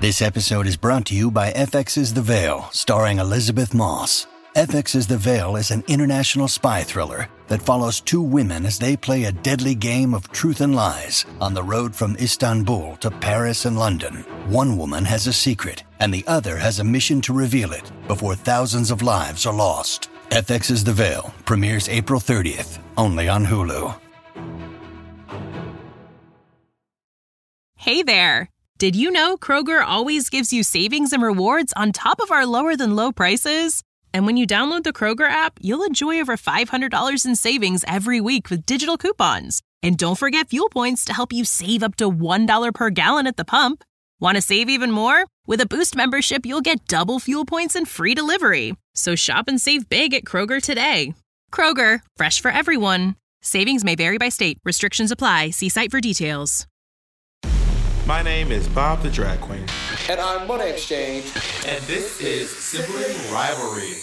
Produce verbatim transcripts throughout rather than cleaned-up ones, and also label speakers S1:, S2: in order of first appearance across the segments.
S1: This episode is brought to you by F X's The Veil, starring Elizabeth Moss. F X's The Veil is an international spy thriller that follows two women as they play a deadly game of truth and lies on the road from Istanbul to Paris and London. One woman has a secret, and the other has a mission to reveal it before thousands of lives are lost. F X's The Veil premieres April thirtieth, only on Hulu.
S2: Hey there! Did you know Kroger always gives you savings and rewards on top of our lower-than-low prices? And when you download the Kroger app, you'll enjoy over five hundred dollars in savings every week with digital coupons. And don't forget fuel points to help you save up to one dollar per gallon at the pump. Want to save even more? With a Boost membership, you'll get double fuel points and free delivery. So shop and save big at Kroger today. Kroger, fresh for everyone. Savings may vary by state. Restrictions apply. See site for details.
S3: My name is Bob the Drag Queen.
S4: And I'm Money Exchange.
S3: And this is Sibling Rivalry.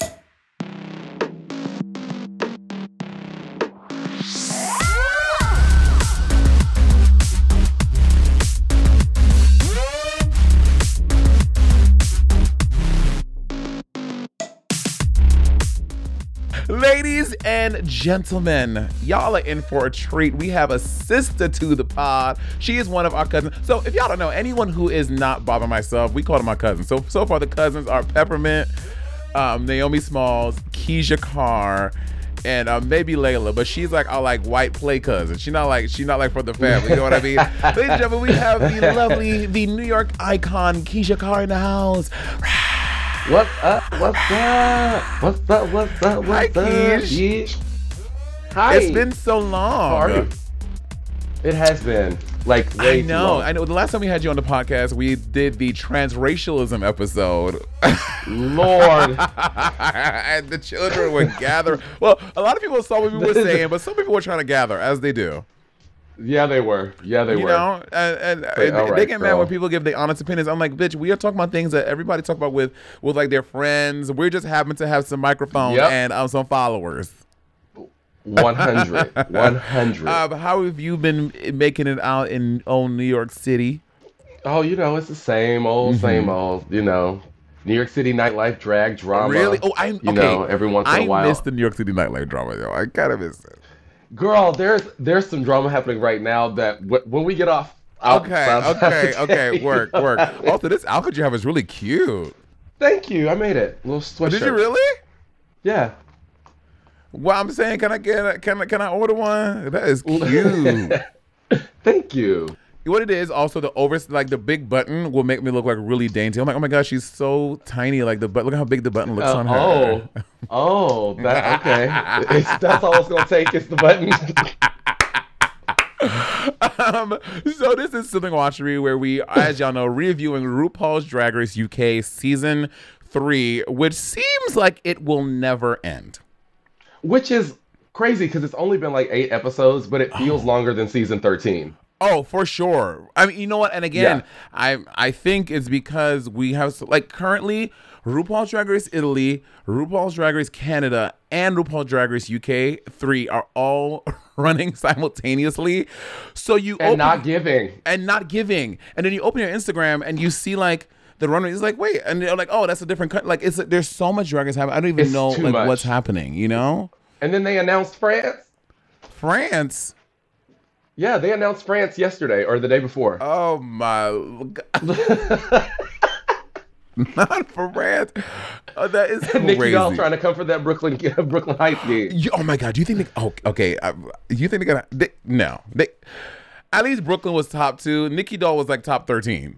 S5: Ladies and gentlemen, y'all are in for a treat. We have a sister to the pod. She is one of our cousins. So if y'all don't know, anyone who is not Bob and myself, we call them our cousins. So so far the cousins are Peppermint, um, Naomi Smalls, Keisha Carr, and uh, maybe Layla. But she's like our like white play cousin. She's not like she's not like from the family. You know what I mean? Ladies and gentlemen, we have the lovely, the New York icon Keisha Carr in the house.
S6: What's up? What's up? What's up? What's up? What's
S5: Hi,
S6: up?
S5: Keish.
S6: Hi.
S5: It's been so long.
S6: How are you? It has been like way
S5: I know.
S6: Too long.
S5: I know. The last time we had you on the podcast, we did the transracialism episode.
S6: Lord.
S5: And the children were gathering. Well, a lot of people saw what we were saying, but some people were trying to gather, as they do.
S6: Yeah, they were. Yeah, they
S5: you
S6: were.
S5: You know, and, and,
S6: But,
S5: and
S6: right,
S5: they get mad
S6: girl.
S5: when people give their honest opinions. I'm like, bitch, we are talking about things that everybody talk about with, with like their friends. We just happen to have some microphones
S6: Yep.
S5: and um, some followers.
S6: one hundred. one hundred.
S5: Uh, how have you been making it out in old New York City?
S6: Oh, you know, it's the same old,
S5: Mm-hmm.
S6: same old, you know. New York City nightlife, drag, drama.
S5: Really? Oh, I
S6: You
S5: okay.
S6: know, every once in
S5: I
S6: a while.
S5: miss the New York City nightlife drama, yo. I kind of miss it.
S6: Girl, there's there's some drama happening right now that w- when we get off. I'll-
S5: Okay,
S6: I'll-
S5: okay,
S6: I'll
S5: okay.
S6: tell
S5: Work,
S6: you.
S5: work. Also, this outfit you have is really cute.
S6: Thank you. I made it. Little sweatshirt.
S5: Did you really?
S6: Yeah.
S5: Well, I'm saying, can I get? A, can I? Can I order one? That is cute.
S6: Thank you.
S5: What it is, also the over, like the big button will make me look like really dainty. I'm like, oh my gosh, she's so tiny. Like the but look how big the button looks
S6: Uh,
S5: on her.
S6: oh, oh, that okay. It's, that's all it's gonna take is the button.
S5: um, so this is Sibling Watchery, where we, as y'all know, reviewing RuPaul's Drag Race U K season three, which seems like it will never end.
S6: Which is crazy because it's only been like eight episodes, but it feels longer than season thirteen.
S5: Oh, for sure. I mean, you know what? And again,
S6: Yeah.
S5: I I think it's because we have, like, currently RuPaul's Drag Race Italy, RuPaul's Drag Race Canada, and RuPaul's Drag Race U K three are all running simultaneously. So you
S6: And
S5: open,
S6: not giving.
S5: and not giving, and then you open your Instagram and you see like the runway is like, wait, and they're like, oh, that's a different cut. Like, it's there's so much drag race happening. I don't even
S6: It's
S5: know
S6: too
S5: like
S6: much.
S5: what's happening. You know,
S6: And then they announced France.
S5: France.
S6: Yeah, they announced France yesterday or the day before.
S5: Oh my God. Not for France. Oh, that is crazy.
S6: Nikki Doll trying to come for that Brooklyn Brooklyn Heights gig.
S5: You- oh my God! Do you think? They, oh, okay. Uh, you think they're gonna? They, no. They. At least Brooklyn was top two. Nikki Doll was like top thirteen.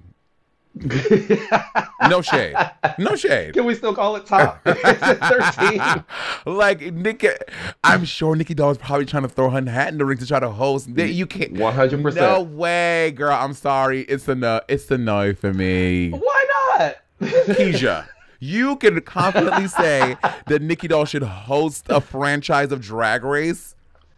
S5: No shade. No shade.
S6: Can we still call it top? It's at thirteen.
S5: Like Nikki, I'm sure Nikki Doll is probably trying to throw her hat in the ring to try to host. They, you can't.
S6: one hundred percent.
S5: No way, girl. I'm sorry. It's a no. It's a no for me.
S6: Why not?
S5: Keisha, you can confidently say that Nikki Doll should host a franchise of Drag Race.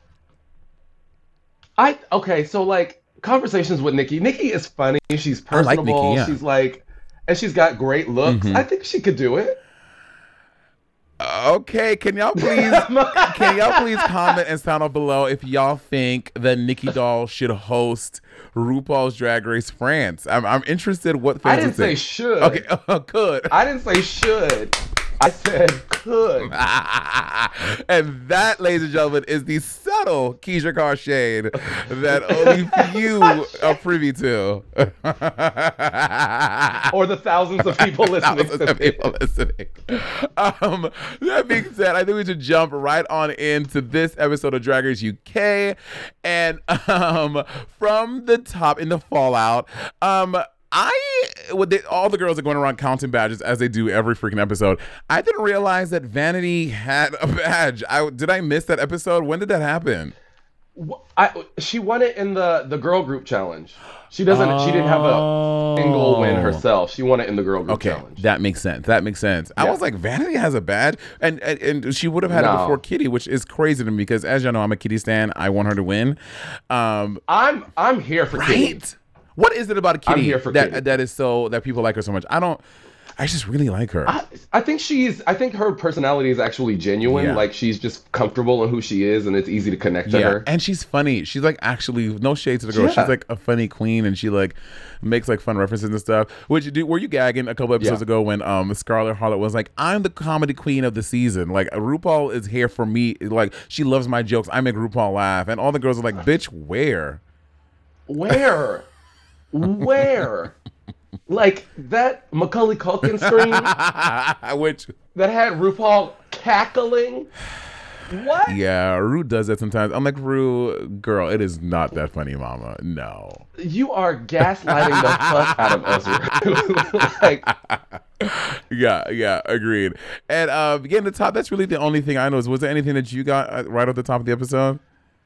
S6: I okay, so like conversations with Nikki. Nikki is funny. She's
S5: I like
S6: personable.
S5: Nikki, yeah.
S6: She's like, and she's got great looks.
S5: Mhm.
S6: I think she could do it.
S5: Okay, can y'all please can y'all please comment and sound off below if y'all think that Nikki Doll should host RuPaul's Drag Race France? I'm I'm interested what fans
S6: I didn't
S5: would
S6: say
S5: think.
S6: should.
S5: Okay, uh, could.
S6: I didn't say should. I said could.
S5: And that, ladies and gentlemen, is the subtle Keisha Carr shade that only few are privy to.
S6: Or the thousands of people listening.
S5: Thousands of people listening. Um, that being said, I think we should jump right on into this episode of Drag Race U K. And um, from the top in the fallout, um, I, what they, all the girls are going around counting badges as they do every freaking episode. I didn't realize that Vanity had a badge. I did I miss that episode? When did that happen?
S6: I, she won it in the, the girl group challenge. She doesn't. Oh. She didn't have a single win herself. She won it in the girl group
S5: okay,
S6: challenge.
S5: That makes sense. That makes sense. Yeah. I was like, Vanity has a badge, and and, and she would have had no. it before Kitty, which is crazy to me because, as y'all know, I'm a Kitty stan. I want her to win. Um,
S6: I'm I'm here for
S5: right?
S6: Kitty.
S5: What is it about Kitty
S6: I'm here for
S5: that
S6: Kitty.
S5: that is so that people like her so much? I don't. I just really like her.
S6: I, I think she's. I think her personality is actually genuine.
S5: Yeah.
S6: Like she's just comfortable in who she is, and it's easy to connect to
S5: yeah.
S6: her.
S5: And she's funny. She's like actually no shade to the girl.
S6: Yeah.
S5: She's like a funny queen, and she like makes like fun references and stuff. Which you were you gagging a couple episodes
S6: Yeah.
S5: ago when um Scarlett Harlot was like, "I'm the comedy queen of the season. Like RuPaul is here for me. Like she loves my jokes. I make RuPaul laugh." And all the girls are like, "Bitch, where?
S6: Where? Where?" Like that Macaulay Culkin scream,
S5: which
S6: that had RuPaul cackling. What?
S5: Yeah, Ru does that sometimes. I'm like, Ru, girl, it is not that funny, mama. No.
S6: You are gaslighting the fuck out of us. Like,
S5: yeah, yeah, agreed. And uh, getting to the top, that's really the only thing I know. Was there anything that you got uh, right at the top of the episode?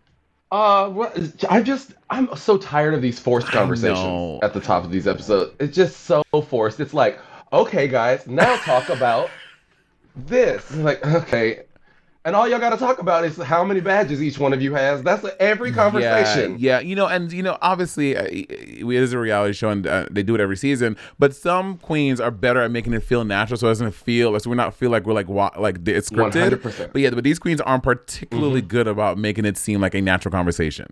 S6: Uh, what, I just, I'm so tired of these forced conversations at the top of these episodes. It's just so forced. It's like, okay, guys, now talk about this. It's like, okay. And all y'all got to talk about is how many badges each one of you has. That's every conversation.
S5: Yeah, yeah. You know, and, you know, obviously, uh, it is a reality show, and uh, they do it every season. But some queens are better at making it feel natural, so it doesn't feel, so we're not feel like we're like, wa- like it's scripted. one hundred percent. But yeah, but these queens aren't particularly mm-hmm. good about making it seem like a natural conversation.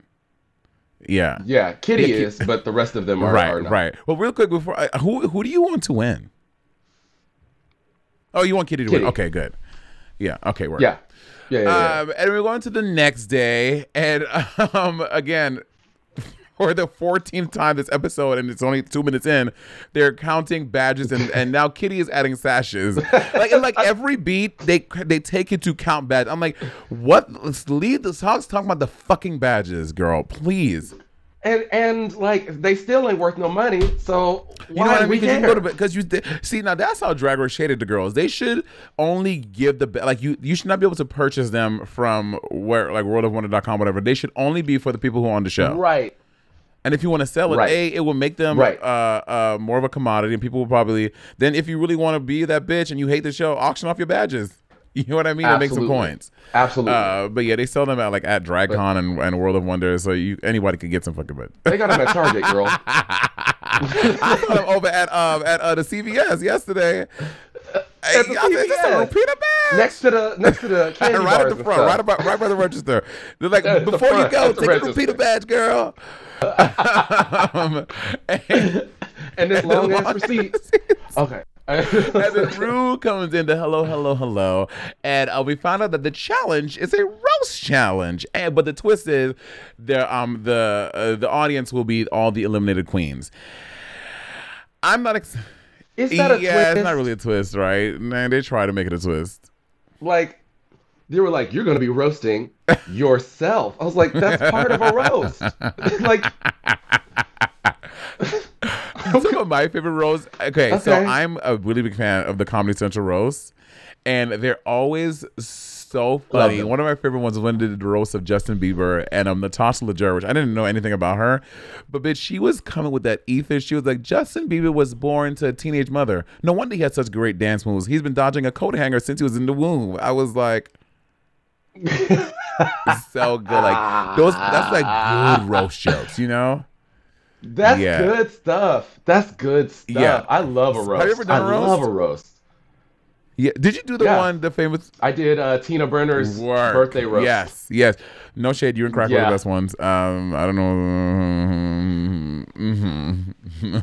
S5: Yeah.
S6: Yeah, Kitty yeah, is, but the rest of them are,
S5: right,
S6: are not.
S5: Right, Well, real quick, before I, who who do you want to win? Oh, you want Kitty to
S6: Kitty.
S5: win? Okay, good. Yeah, okay, work.
S6: Yeah. Yeah, yeah, yeah.
S5: Um, and we're going to the next day, and um, again, for the fourteenth time this episode, and it's only two minutes in, they're counting badges, and, and now Kitty is adding sashes. Like, and like every beat, they they take it to count badges. I'm like, what? Let's leave the talks talking about the fucking badges, girl, please.
S6: And and like they still ain't worth no money, so why
S5: you know what I mean?
S6: Because
S5: you go to because you see now that's how Drag Race shaded the girls. They should only give the like you you should not be able to purchase them from where like world of wonder dot com whatever. They should only be for the people who are on the show.
S6: Right.
S5: And if you want to sell it,
S6: right.
S5: A, it will make them
S6: right.
S5: uh, uh, more of a commodity, and people will probably then if you really want to be that bitch and you hate the show, auction off your badges. You know what I mean?
S6: Absolutely.
S5: To make some coins.
S6: Absolutely.
S5: Uh, but yeah, they sell them at like at DragCon and, and World of Wonder, so you anybody can get some fucking bit.
S6: They got them at Target, girl.
S5: I saw them over at um at uh, the C V S yesterday.
S6: At
S5: hey,
S6: the
S5: I said, "That's a repeater badge."
S6: Next to the next to the candy
S5: right
S6: bars
S5: at the front, right about right by the register. They're like,
S6: At
S5: before
S6: front,
S5: you go,
S6: the
S5: take
S6: register.
S5: a repeater badge, girl. um, and,
S6: and this long ass receipt. Okay.
S5: And then Ru comes into hello, hello, hello, and uh, we found out that the challenge is a roast challenge. And but the twist is, the um the uh, the audience will be all the eliminated queens. I'm not. Ex-
S6: is that a
S5: yeah,
S6: twist?
S5: It's not really a twist, right? Man, they try to make it a twist.
S6: Like, they were like, "You're going to be roasting yourself." I was like, "That's part of a roast." Like.
S5: Some of my favorite roasts. Okay,
S6: okay,
S5: so I'm a really big fan of the Comedy Central roast, and they're always so funny. One of my favorite ones was when they did the roast of Justin Bieber and um Natasha Leggero, which I didn't know anything about her, but bitch, she was coming with that ether. She was like, Justin Bieber was born to a teenage mother. No wonder he had such great dance moves. He's been dodging a coat hanger since he was in the womb. I was like. So good. Like those. That's like good roast jokes, you know.
S6: That's
S5: yeah.
S6: good stuff. That's good stuff.
S5: Yeah.
S6: I love a roast.
S5: Have you ever done
S6: I
S5: a roast?
S6: love a roast.
S5: Yeah. Did you do the
S6: Yeah.
S5: one, the famous?
S6: I did uh, Tina Burner's
S5: Work.
S6: birthday roast.
S5: Yes, yes. No shade. You and Crack were
S6: Yeah.
S5: the best ones. Um, I don't know. Mm-hmm.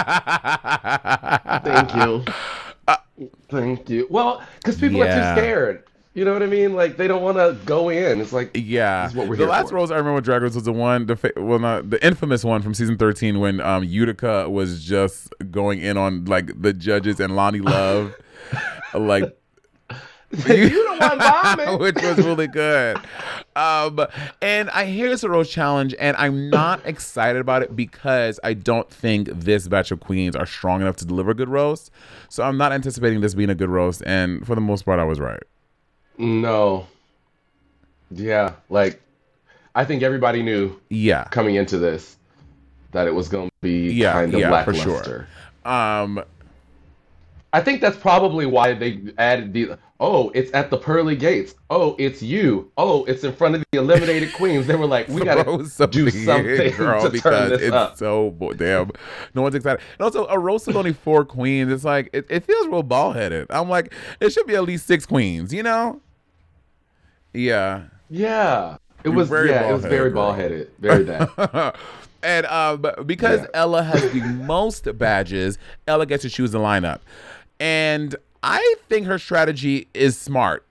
S6: Thank you. Uh, Thank you. Well, because people
S5: Yeah.
S6: are too scared. You know what I mean? Like they don't want to go in. It's like
S5: Yeah,
S6: this is what we're
S5: the
S6: here
S5: last
S6: for.
S5: rose I remember with Drag Race was the one, the fa- well, not the infamous one from season thirteen when um, Utica was just going in on like the judges and Lonnie Love, like
S6: You the one bombing.
S5: which was really good. Um, and I hear it's a roast challenge, and I'm not excited about it because I don't think this batch of queens are strong enough to deliver good roast. So I'm not anticipating this being a good roast, and for the most part, I was right.
S6: No. Yeah, like I think everybody knew
S5: Yeah.
S6: coming into this that it was going to be
S5: Yeah,
S6: kind of
S5: yeah, for
S6: lackluster.
S5: sure. Um,
S6: I think that's probably why they added the. Oh, it's at the pearly gates. Oh, it's you. Oh, it's in front of the eliminated queens. They were like, we gotta
S5: roast
S6: do
S5: something,
S6: something
S5: girl,
S6: to
S5: because
S6: turn this
S5: it's
S6: up.
S5: so bo- damn. No one's excited. And also, a roast with only four queens. It's like it, it feels real ball headed. I'm like, it should be at least six queens. You know? Yeah.
S6: Yeah, it
S5: You're
S6: was.
S5: very
S6: Yeah, it was
S5: bald-headed,
S6: very
S5: girl.
S6: ball headed. Very bad.
S5: And um, because
S6: Yeah.
S5: Ella has the most badges, Ella gets to choose the lineup. And I think her strategy is smart.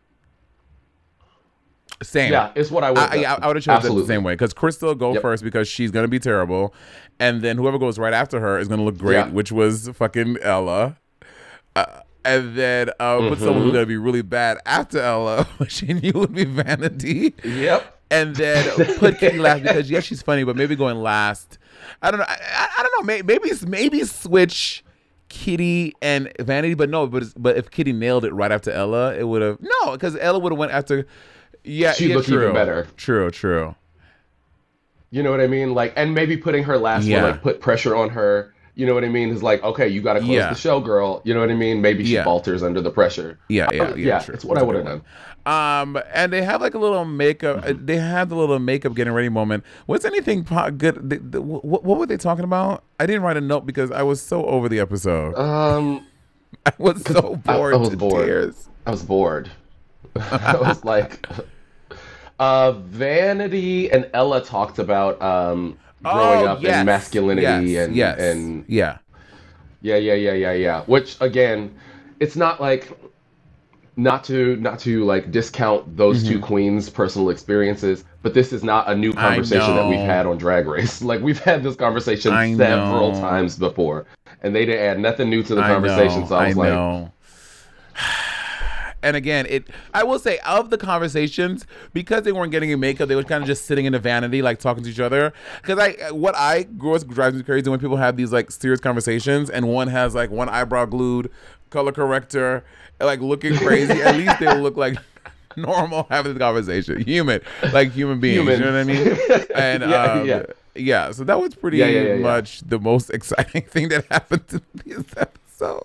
S5: Same.
S6: Yeah, it's what I would.
S5: I, I, I would have chosen it the
S6: Absolutely.
S5: same way because Crystal go
S6: Yep.
S5: first because she's gonna be terrible, and then whoever goes right after her is gonna look great,
S6: Yeah.
S5: which was fucking Ella. Uh, and then uh, put someone
S6: Mm-hmm.
S5: who's gonna be really bad after Ella, which she knew would be Vanity.
S6: Yep.
S5: And then put Kitty last because yes, she's funny, but maybe going last. I don't know. I, I, I don't know. Maybe maybe maybe switch Kitty and Vanity, but no. But but if Kitty nailed it right after Ella, it would have no because Ella would have went after. Yeah,
S6: She'd
S5: yeah,
S6: look
S5: true.
S6: even better.
S5: True, true.
S6: You know what I mean? Like, and maybe putting her last
S5: Yeah.
S6: one, like, put pressure on her. You know what I mean? Is like, okay, you got to close
S5: Yeah.
S6: the show, girl. You know what I mean? Maybe she
S5: Yeah.
S6: falters under the pressure.
S5: Yeah, yeah,
S6: Uh,
S5: yeah.
S6: yeah,
S5: true.
S6: it's what I
S5: That's a
S6: would have
S5: good
S6: done.
S5: one. Um, and they have like a little makeup. uh They had the little makeup getting ready moment. Was anything po- good? They, the, what, what were they talking about? I didn't write a note because I was so over the episode.
S6: Um,
S5: I was so
S6: I- I
S5: bored
S6: was
S5: to
S6: bored.
S5: tears.
S6: I was bored. I was like, uh, Vanity and Ella talked about um growing
S5: Oh,
S6: up
S5: yes,
S6: and masculinity
S5: yes,
S6: and
S5: yes,
S6: and
S5: yeah.
S6: yeah, yeah, yeah, yeah, yeah. Which again, it's not like not to not to like discount those
S5: Mm-hmm.
S6: two queens' personal experiences, but this is not a new conversation that we've
S5: know.
S6: had on Drag Race. Like we've had this conversation
S5: I
S6: several
S5: know.
S6: times before, and they didn't add nothing new to the
S5: I
S6: conversation.
S5: know,
S6: so I was like,
S5: know. And again, it I will say of the conversations, because they weren't getting in makeup, they were kind of just sitting in the vanity, like talking to each other. Because I, what I what drives me crazy when people have these like serious conversations, and one has like one eyebrow glued, color corrector, like looking crazy. At least they'll look like normal having the conversation, human, like human beings.
S6: Human.
S5: You know what I mean? And
S6: Yeah,
S5: um,
S6: yeah.
S5: yeah, so that was pretty
S6: Yeah, yeah, yeah, yeah.
S5: much the most exciting thing that happened to this episode.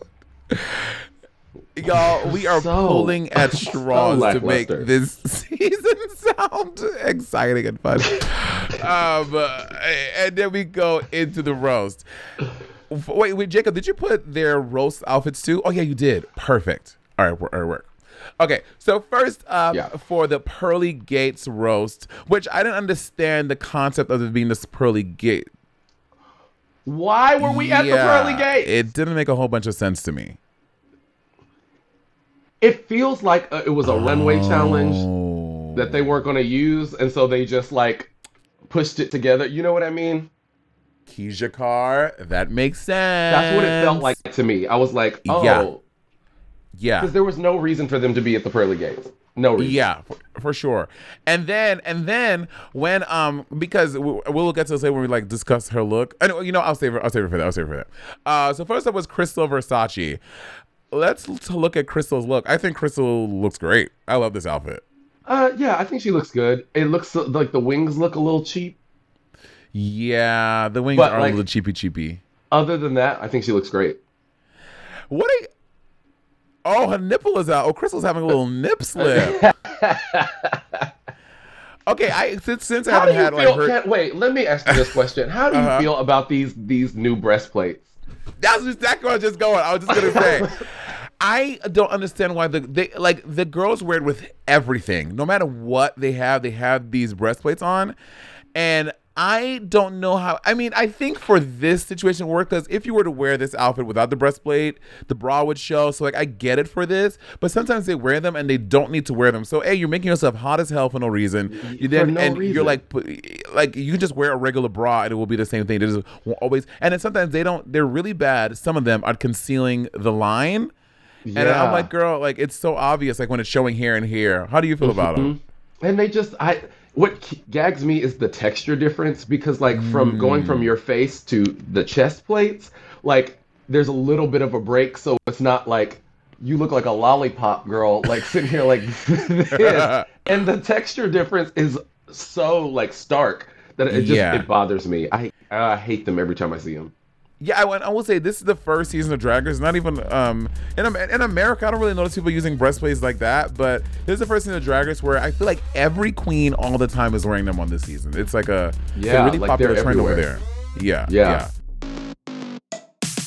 S5: Y'all, we are
S6: So-
S5: pulling at straws to make
S6: lackluster.
S5: this season sound exciting and fun. um, uh, and then we go into the roast. F- Wait, wait, Jacob, did you put their roast outfits too? Oh, yeah, you did. Perfect. All right, wor- all right, work. Okay, so first up
S6: Yeah.
S5: for the Pearly Gates roast, which I didn't understand the concept of it being this Pearly Gate.
S6: why were we at the
S5: Yeah,
S6: pearly gate?
S5: It didn't make a whole bunch of sense to me.
S6: It feels like uh, it was a runway challenge
S5: Oh.
S6: that they weren't going to use, and so they just like pushed it together. You know what I mean?
S5: Keisha Carr, that makes sense.
S6: That's what it felt like to me. I was like, oh,
S5: Yeah. Yeah.
S6: because there was no reason for them to be at the pearly gates. No reason.
S5: Yeah, for, for sure. And then, and then when um because we, we'll get to this later when we like discuss her look. And you know, I'll save her. I'll save her for that. I'll save her for that. Uh, so first up was Crystal Versace. Let's l- to look at Crystal's look. I think Crystal looks great. I love this outfit.
S6: Uh, yeah, I think she looks good. It looks uh, like the wings look a little cheap.
S5: Yeah, the wings
S6: But,
S5: are
S6: like-
S5: a little cheapy cheapy.
S6: Other than that, I think she looks great.
S5: What? A, oh, her nipple is out. Oh, Crystal's having a little nip slip. Okay, I since since I
S6: How do
S5: haven't
S6: you
S5: had
S6: feel?
S5: like her.
S6: Can't, wait, let me ask you this question. How do you
S5: Uh-huh.
S6: feel about these these new breastplates?
S5: That's exactly where I was just going. I was just gonna say, I don't understand why the they like the girls wear it with everything. No matter what they have, they have these breastplates on, and I don't know how. I mean, I think for this situation work because if you were to wear this outfit without the breastplate, the bra would show. So like, I get it for this, but sometimes they wear them and they don't need to wear them. So hey, you're making yourself hot as hell for no reason. You then no and reason. You're like, like you can just wear a regular bra and it will be the same thing. They just won't always. And then sometimes they don't. They're really bad. Some of them are concealing the line. Yeah. And I'm like, girl, like it's so obvious. Like when it's showing here and here. How do you feel mm-hmm. about them?
S6: And they just, I. What gags me is the texture difference because, like, from mm. going from your face to the chest plates, like, there's a little bit of a break, so it's not like you look like a lollipop girl, like, sitting here like this. And the texture difference is so, like, stark that it just yeah. it bothers me. I I hate them every time I see them.
S5: Yeah, I, I will say this is the first season of Drag Race. Not even um in in America, I don't really notice people using breastplates like that. But this is the first season of Drag Race where I feel like every queen all the time is wearing them on this season. It's like a,
S6: yeah,
S5: a really
S6: like
S5: popular trend
S6: everywhere.
S5: over there. Yeah,
S6: yeah.
S5: yeah.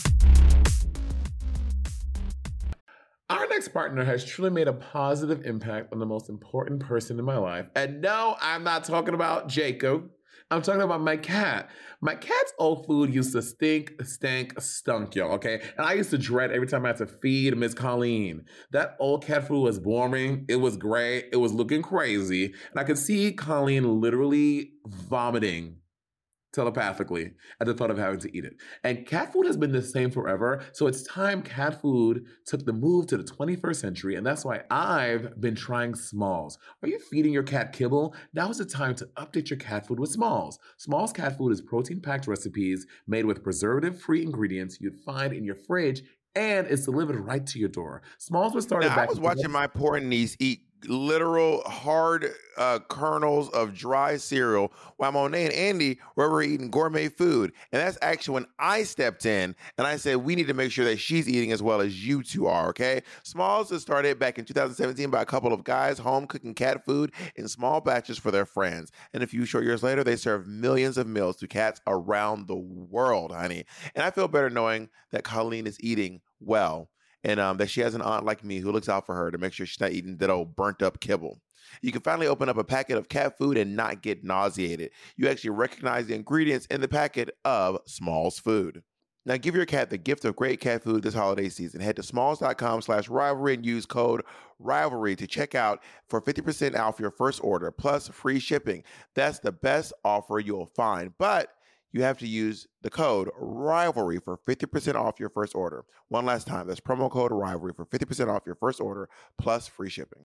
S5: Our next partner has truly made a positive impact on the most important person in my life. And no, I'm not talking about Jacob. I'm talking about my cat. My cat's old food used to stink, stank, stunk, y'all, okay? And I used to dread every time I had to feed Miss Colleen. That old cat food was boring. It was gray. It was looking crazy. And I could see Colleen literally vomiting telepathically at the thought of having to eat it. And cat food has been the same forever. So it's time cat food took the move to the twenty-first century. And that's why I've been trying Smalls. Are you feeding your cat kibble? Now is the time to update your cat food with Smalls. Smalls cat food is protein-packed recipes made with preservative-free ingredients you'd find in your fridge, and it's delivered right to your door. Smalls was started
S7: now,
S5: back-
S7: I was watching my poor niece eat literal hard uh, kernels of dry cereal while Monet and Andy were eating gourmet food. And that's actually when I stepped in and I said, we need to make sure that she's eating as well as you two are, okay? Smalls was started back in two thousand seventeen by a couple of guys home cooking cat food in small batches for their friends. And a few short years later, they serve millions of meals to cats around the world, honey. And I feel better knowing that Colleen is eating well. And um, that she has an aunt like me who looks out for her to make sure she's not eating that old burnt up kibble. You can finally open up a packet of cat food and not get nauseated. You actually recognize the ingredients in the packet of Smalls food. Now give your cat the gift of great cat food this holiday season. Head to smalls.com slash rivalry and use code rivalry to check out for fifty percent off your first order plus free shipping. That's the best offer you'll find. But you have to use the code RIVALRY for fifty percent off your first order. One last time, that's promo code RIVALRY for fifty percent off your first order plus free shipping.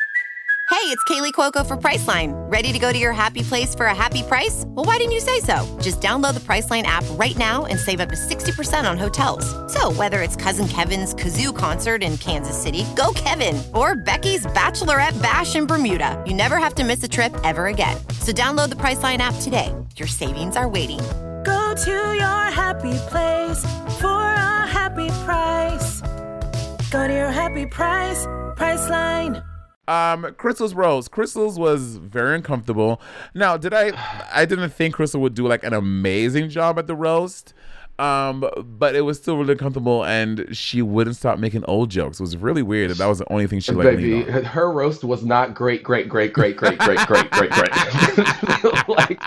S8: Hey, it's Kaylee Cuoco for Priceline. Ready to go to your happy place for a happy price? Well, why didn't you say so? Just download the Priceline app right now and save up to sixty percent on hotels. So whether it's Cousin Kevin's Kazoo Concert in Kansas City, go Kevin, or Becky's Bachelorette Bash in Bermuda, you never have to miss a trip ever again. So download the Priceline app today. Your savings are waiting.
S9: Go to your happy place for a happy price. Go to your happy price, Priceline.
S5: Um, Crystal's rose. Crystal's was very uncomfortable. Now, did I? I didn't think Crystal would do like an amazing job at the roast. Um, but it was still really uncomfortable, and she wouldn't stop making old jokes. It was really weird that that was the only thing she like.
S6: Baby, her roast was not great, great, great, great, great, great, great, great, great. Like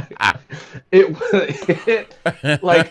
S6: it was it, like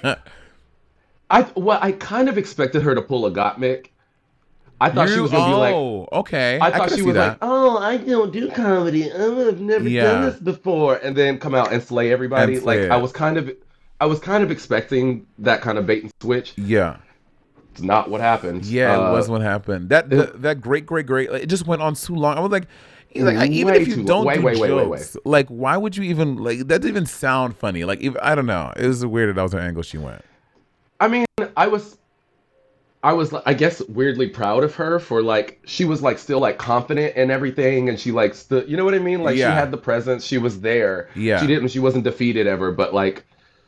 S6: I well, I kind of expected her to pull a Gottmik. I thought you, she was gonna
S5: oh,
S6: be like,
S5: okay.
S6: I thought
S5: I
S6: she was
S5: that.
S6: like, oh, I don't do comedy. Oh, I've never
S5: yeah.
S6: done this before, and then come out and slay everybody.
S5: And slay
S6: like
S5: it.
S6: I was kind of, I was kind of expecting that kind of bait and switch.
S5: Yeah,
S6: it's not what happened.
S5: Yeah,
S6: uh,
S5: it was what happened. That the, that great, great, great. Like, it just went on too long. I was like, like I, even
S6: way
S5: if you
S6: too,
S5: don't
S6: way,
S5: do
S6: way,
S5: jokes,
S6: way, way, way.
S5: like why would you even like that? Didn't even sound funny. Like even, I don't know. It was weird that that was her angle she went.
S6: I mean, I was. I was, I guess, weirdly proud of her for, like, she was, like, still, like, confident in everything, and she, like, stood, you know what I mean? Like,
S5: yeah.
S6: she had the presence, she was there.
S5: Yeah.
S6: She didn't, she wasn't defeated ever, but, like...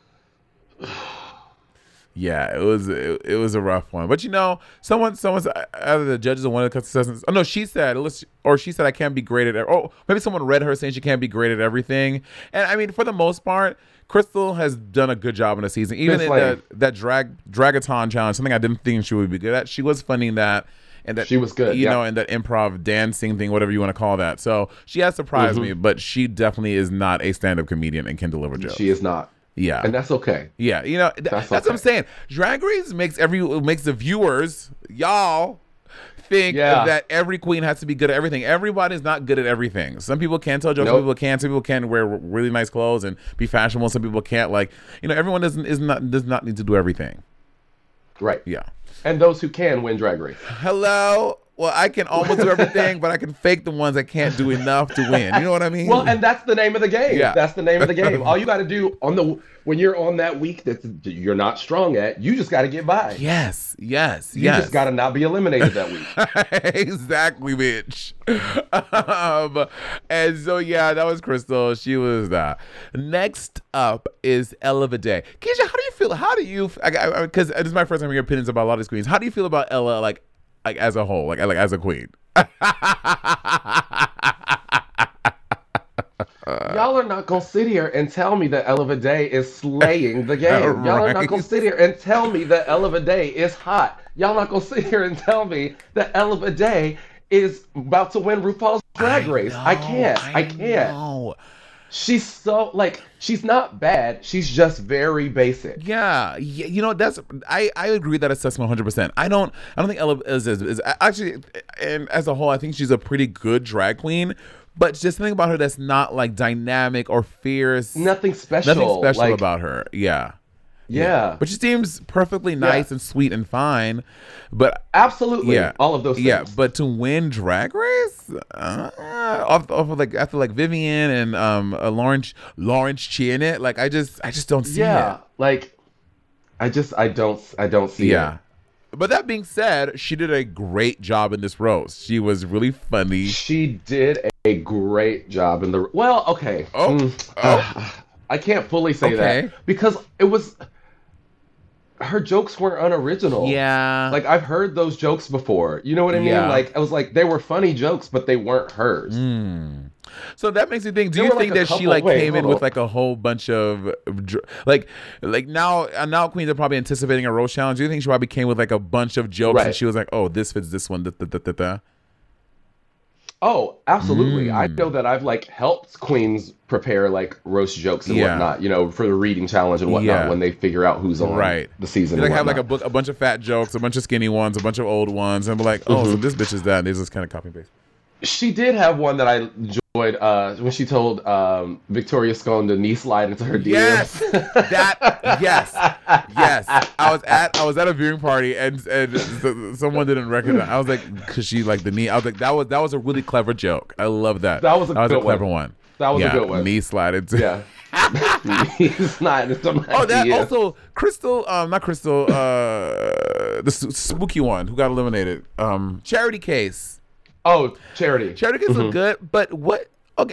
S5: yeah, it was, it, it was a rough one. But, you know, someone, someone's, either the judges or one of the contestants, oh, no, she said, or she said, I can't be great at, oh, maybe someone read her saying she can't be great at everything. And, I mean, for the most part, Crystal has done a good job in the season. Even in that, that drag dragathon challenge, something I didn't think she would be good at, she was funny in that. and that
S6: she was good.
S5: You
S6: yeah.
S5: know, and that improv dancing thing, whatever you want to call that. So she has surprised mm-hmm. me, but she definitely is not a stand-up comedian and can deliver jokes.
S6: She is not.
S5: Yeah,
S6: and that's okay.
S5: Yeah, you know, th- that's, that's okay. what I'm saying. Drag Race makes every makes the viewers, y'all, think yeah. that every queen has to be good at everything. Everybody's not good at everything. Some people can tell jokes, nope. some people can't. Some people can wear really nice clothes and be fashionable. Some people can't. Like, you know, everyone doesn't is not does not need to do everything.
S6: Right.
S5: Yeah.
S6: And those who can win Drag Race.
S5: Hello. Well, I can almost do everything, but I can fake the ones I can't do enough to win. You know what I mean?
S6: Well, and that's the name of the game.
S5: Yeah.
S6: That's the name of the game. All you got to do on the when you're on that week that you're not strong at, you just got to get by.
S5: Yes, yes,
S6: you
S5: yes.
S6: You just got to not be eliminated that week.
S5: Exactly, bitch. um, and so, yeah, that was Crystal. She was that. Next up is Ella Vaday. Keisha, how do you feel? How do you? Because this is my first time hearing your opinions about a lot of these queens. How do you feel about Ella, like? Like as a whole, like like as a queen.
S6: Y'all are not gonna sit here and tell me that Ella Vaday is slaying the game. Right. Y'all are not gonna sit here and tell me that Ella Vaday is hot. Y'all not gonna sit here and tell me that Ella Vaday is about to win RuPaul's Drag Race. I, know, I can't. I, I can't.
S5: Know.
S6: She's so like she's not bad. She's just very basic.
S5: Yeah, yeah. You know that's I, I agree with that assessment one hundred percent. I don't I don't think Ella is, is, is actually, and as a whole, I think she's a pretty good drag queen. But just something about her that's not like dynamic or fierce.
S6: Nothing special.
S5: Nothing special
S6: like,
S5: about her. Yeah.
S6: Yeah.
S5: yeah. But she seems perfectly nice yeah. and sweet and fine. But
S6: absolutely.
S5: Yeah.
S6: All of those things.
S5: Yeah. But to win Drag Race, uh, off, off of like after like Vivian and um uh, Lawrence Lawrence Cheney, like I just I just don't see
S6: yeah.
S5: it.
S6: Like I just I don't I don't see
S5: yeah.
S6: it.
S5: But that being said, she did a great job in this roast. She was really funny.
S6: She did a great job in the well, okay.
S5: Oh,
S6: mm,
S5: oh.
S6: Uh, I can't fully say
S5: okay.
S6: that because it was her jokes weren't unoriginal.
S5: Yeah.
S6: Like I've heard those jokes before. You know what I mean?
S5: Yeah.
S6: Like I was like they were funny jokes, but they weren't hers.
S5: Mm. So that makes me think. Do
S6: there
S5: you think
S6: like
S5: that
S6: couple,
S5: she like
S6: wait,
S5: came in
S6: on.
S5: with like a whole bunch of like like now now queens are probably anticipating a roast challenge? Do you think she probably came with like a bunch of jokes
S6: right.
S5: and she was like, oh, this fits this one? Da, da, da, da, da.
S6: Oh, absolutely.
S5: Mm.
S6: I know that I've like helped queens prepare like roast jokes and
S5: yeah.
S6: whatnot, you know, for the reading challenge and whatnot
S5: yeah.
S6: when they figure out who's on
S5: right.
S6: the season.
S5: They like
S6: and
S5: have like a
S6: whatnot.
S5: book, a bunch of fat jokes, a bunch of skinny ones, a bunch of old ones, and be like, oh,
S6: mm-hmm.
S5: so this bitch is that, and they just kind of copy and paste.
S6: She did have one that I enjoyed uh, when she told um, Victoria Scone to knee slide into her D Ms.
S5: Yes, that yes, yes. I was at I was at a viewing party and and someone didn't recognize. I was like, because she like the knee. I was like, that was that was a really clever joke. I love that.
S6: That was a,
S5: that was
S6: good
S5: a clever
S6: one.
S5: one.
S6: That was
S5: yeah,
S6: a good one.
S5: Knee slide into.
S6: Yeah. knee slide into my
S5: Oh, that
S6: D Ms.
S5: also Crystal. Um, not Crystal. Uh, the spooky one who got eliminated. Um, Charity Case.
S6: Oh, Charity.
S5: Charity Case
S6: mm-hmm.
S5: was good, but what? Okay.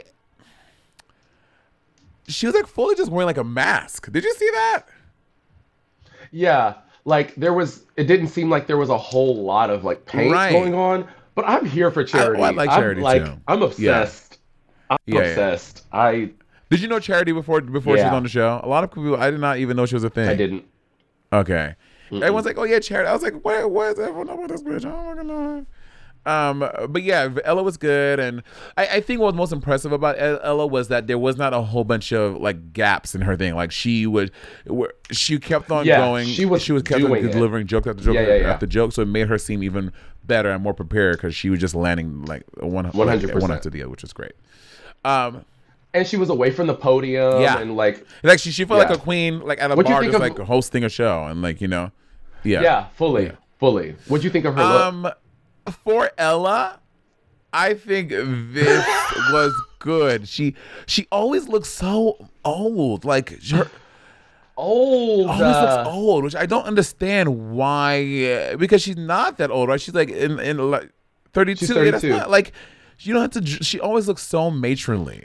S5: She was like fully just wearing like a mask. Did you see that?
S6: Yeah, like there was. It didn't seem like there was a whole lot of like paint
S5: right.
S6: going on. But I'm here for Charity.
S5: I, I like Charity
S6: I'm, like,
S5: too.
S6: I'm obsessed. Yeah. I'm
S5: yeah,
S6: obsessed.
S5: Yeah.
S6: I.
S5: Did you know Charity before before
S6: yeah.
S5: she was on the show? A lot of people. I did not even know she was a thing.
S6: I didn't.
S5: Okay.
S6: Mm-mm.
S5: Everyone's like, oh yeah, Charity. I was like, where where is everyone know about this bitch? Oh my god. Um, but yeah, Ella was good, and I, I think what was most impressive about Ella was that there was not a whole bunch of like gaps in her thing. Like she would, she kept on
S6: yeah,
S5: going.
S6: She was
S5: she was kept on delivering
S6: it.
S5: joke after joke
S6: yeah, yeah, yeah.
S5: after joke, so it made her seem even better and more prepared because she was just landing like one
S6: one hundred percent
S5: one after the other, which was great. Um.
S6: And she was away from the podium,
S5: yeah.
S6: and like,
S5: like she, she felt
S6: yeah.
S5: like a queen, like at a
S6: What'd
S5: bar, just
S6: of,
S5: like hosting a show, and like you know, yeah,
S6: yeah, fully,
S5: yeah.
S6: fully. What'd you think of her
S5: um,
S6: look?
S5: For Ella, I think this was good. She she always looks so old, like her
S6: old,
S5: always
S6: uh,
S5: looks old, which I don't understand why. Uh, because she's not that old, right? She's like in in like thirty-two.
S6: She's thirty-two.
S5: Yeah, that's not, like you don't have to. She always looks so matronly.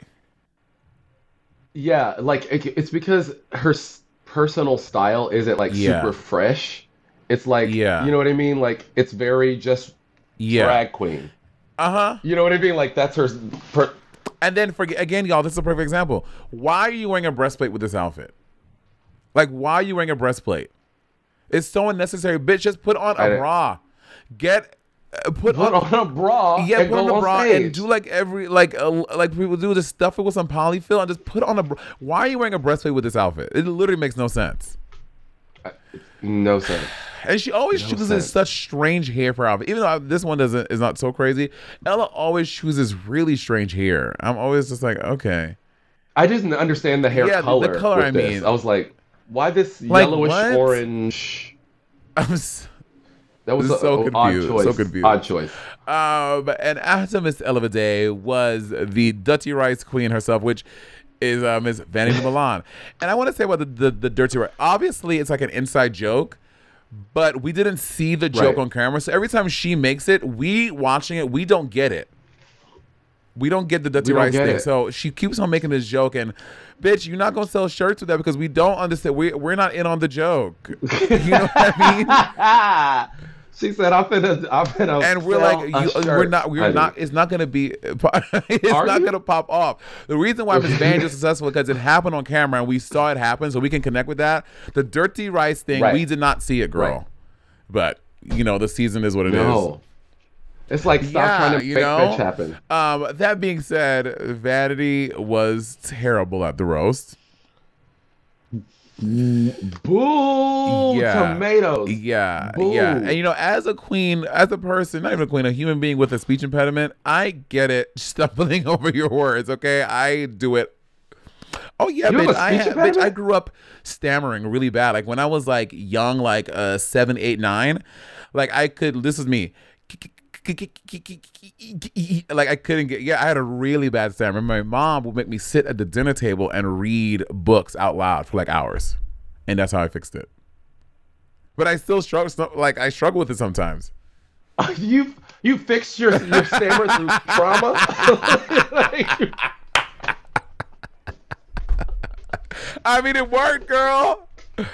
S6: Yeah, like it, it's because her s- personal style isn't like
S5: yeah.
S6: super fresh. It's like,
S5: yeah.
S6: you know what I mean? Like it's very just
S5: yeah.
S6: drag queen.
S5: Uh huh.
S6: You know what I mean? Like that's her. Per-
S5: and then for again, y'all, this is a perfect example. Why are you wearing a breastplate with this outfit? Like, why are you wearing a breastplate? It's so unnecessary, bitch. Just put on a bra. Get Put,
S6: put
S5: on,
S6: on a bra.
S5: Yeah,
S6: and
S5: put
S6: go
S5: on a
S6: on
S5: bra
S6: stage.
S5: and do like every like uh, like people do, just stuff it with some polyfill and just put on a. Bra. Why are you wearing a breastplate with this outfit? It literally makes no sense.
S6: No sense.
S5: And she always
S6: No
S5: chooses
S6: sense.
S5: such strange hair for her outfit. Even though this one doesn't is not so crazy, Ella always chooses really strange hair. I'm always just like, okay.
S6: I didn't understand the hair
S5: Yeah, the- the
S6: color.
S5: color,
S6: with
S5: I
S6: this.
S5: mean.
S6: I was like, why this
S5: Like,
S6: yellowish
S5: what?
S6: orange?
S5: I'm s-
S6: That was a,
S5: so
S6: a- odd
S5: confused.
S6: choice.
S5: So confused.
S6: Odd choice.
S5: Um, and after Miss Ella Day was the Dirty Rice Queen herself, which is uh, Miss Vanity Milan. And I want to say about the, the, the Dirty Rice. Obviously, it's like an inside joke, but we didn't see the joke
S6: Right.
S5: on camera. So every time she makes it, we watching it, we don't get it. We don't get the Dirty
S6: We don't
S5: Rice
S6: get
S5: thing.
S6: it.
S5: So she keeps on making this joke, and bitch, you're not gonna sell shirts with that because we don't understand. We we're not in on the joke. You know what I mean?
S6: She said, "I'm finna, I'm finna."
S5: And we're
S6: sell
S5: like,
S6: a
S5: you,
S6: shirt,
S5: we're not, we're
S6: honey."
S5: not. It's not gonna be. It's
S6: Are
S5: not
S6: you?
S5: gonna pop off. The reason why Miss Vanjie is successful because it happened on camera and we saw it happen, so we can connect with that. The Dirty Rice thing,
S6: Right.
S5: we did not see it, girl.
S6: Right.
S5: But you know, the season is what it is.
S6: No. It's like stop
S5: Yeah,
S6: trying to
S5: you
S6: make
S5: know?
S6: bitch happen.
S5: Um, that being said, Vanity was terrible at the roast.
S6: Boo!
S5: Yeah.
S6: Tomatoes.
S5: Yeah,
S6: Boo.
S5: yeah. And you know, as a queen, as a person, not even a queen, a human being with a speech impediment, I get it. Stumbling over your words, okay? I do it. Oh yeah,
S6: You have
S5: bitch.
S6: a
S5: I
S6: speech
S5: had, bitch. I
S6: impediment?
S5: grew up stammering really bad. Like when I was like young, like uh seven, eight, nine, like I could. This is me. Like I couldn't get. Yeah, I had a really bad stammer. My mom would make me sit at the dinner table and read books out loud for like hours, and that's how I fixed it. But I still struggle. Like I struggle with it sometimes.
S6: you you fixed your your stammer through trauma. Like,
S5: I mean, it worked, girl.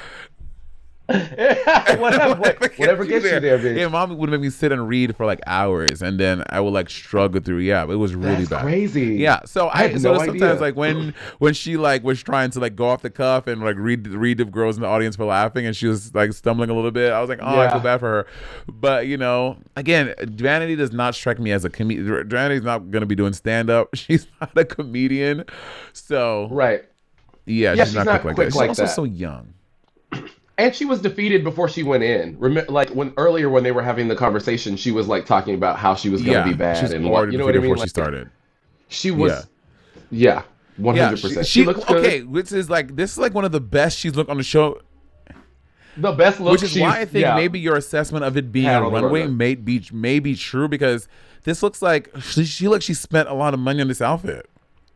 S6: whatever, whatever gets you there, bitch.
S5: Yeah, mom would make me sit and read for like hours, and then I would like struggle through. Yeah, it was really
S6: That's
S5: bad.
S6: crazy.
S5: Yeah, so
S6: I
S5: I,
S6: had
S5: so
S6: no
S5: sometimes
S6: idea.
S5: like when when she like was trying to like go off the cuff and like read read the girls in the audience for laughing, and she was like stumbling a little bit. I was like, oh, I
S6: Yeah.
S5: feel bad for her. But you know, again, Vanity does not strike me as a comedian. Vanity's not gonna be doing stand up. She's not a comedian. So
S6: Right.
S5: yeah,
S6: Yeah,
S5: she's,
S6: she's
S5: not,
S6: not
S5: quick like
S6: quick
S5: that. She's
S6: like
S5: also
S6: that.
S5: so young.
S6: And she was defeated before she went in. Remember, like when earlier when they were having the conversation, she was like talking about how she was going to
S5: Yeah,
S6: be bad
S5: she's
S6: and
S5: already
S6: what you know what I
S5: defeated
S6: mean.
S5: before she
S6: Like,
S5: started.
S6: She was, yeah, one
S5: Yeah,
S6: hundred
S5: she,
S6: percent.
S5: she
S6: She looks good.
S5: okay. Which is like this is like one of the best she's looked on the show.
S6: The best look.
S5: Which is
S6: she's-
S5: why I think
S6: yeah.
S5: maybe your assessment of it being
S6: Had
S5: a
S6: on the
S5: runway
S6: runway.
S5: may be may be true because this looks like she, she looks she spent a lot of money on this outfit.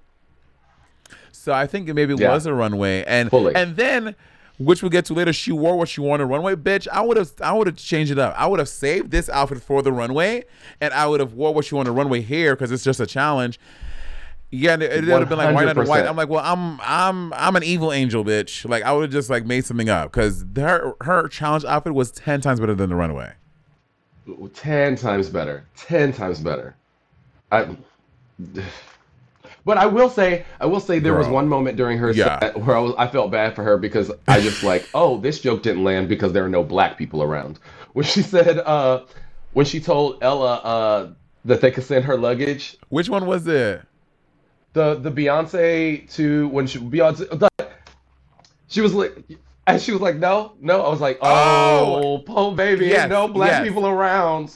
S5: So I think it maybe
S6: Yeah.
S5: was a runway, and
S6: Fully.
S5: and then, which we'll get to later, she wore what she wore on the runway. Bitch, I would have I would have changed it up. I would have saved this outfit for the runway, and I would have wore what she wore on the runway here because it's just a challenge. Yeah, and it, it would have been like white on white.
S6: one hundred percent.
S5: I'm like, well, I'm I'm I'm an evil angel, bitch. Like I would have just like made something up because her her challenge outfit was ten times better than the runway.
S6: ten times better. ten times better. I. But I will say, I will say there was
S5: Girl.
S6: one moment during her
S5: Yeah.
S6: set where I, was, I felt bad for her because I just like, oh, this joke didn't land because there are no black people around. When she said, uh, when she told Ella uh, that they could send her luggage,
S5: Which one was it?
S6: the the Beyonce to when she Beyonce, the, she was like, and she was like, no, no. I was like, oh,
S5: Oh!
S6: po baby,
S5: Yes,
S6: ain't no black
S5: yes.
S6: people around.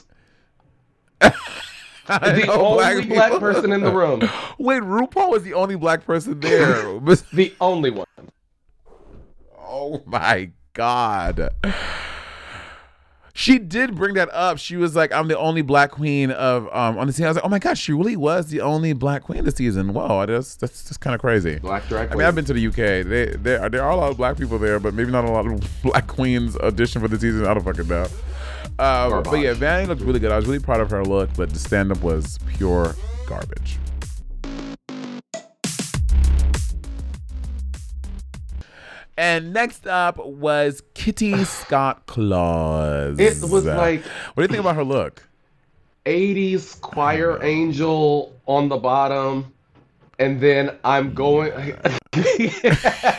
S5: I
S6: The
S5: know
S6: only black
S5: people.
S6: person in the room.
S5: Wait, RuPaul was the only black person there.
S6: The only one.
S5: Oh my God. She did bring that up. She was like, I'm the only black queen of um on the season. I was like, oh my gosh, she really was the only black queen this season. Wow, that's that's just kind of crazy.
S6: Black drag
S5: I
S6: queen.
S5: mean, I've been to the U K. They, there are there are a lot of black people there, but maybe not a lot of black queens audition for the season. I don't fucking know. Uh, but yeah, Vanity looked really good. I was really proud of her look, but the stand-up was pure garbage. And next up was Kitty Scott Claus.
S6: It was like
S5: What do you think about her look?
S6: eighties choir angel on the bottom, and then I'm going.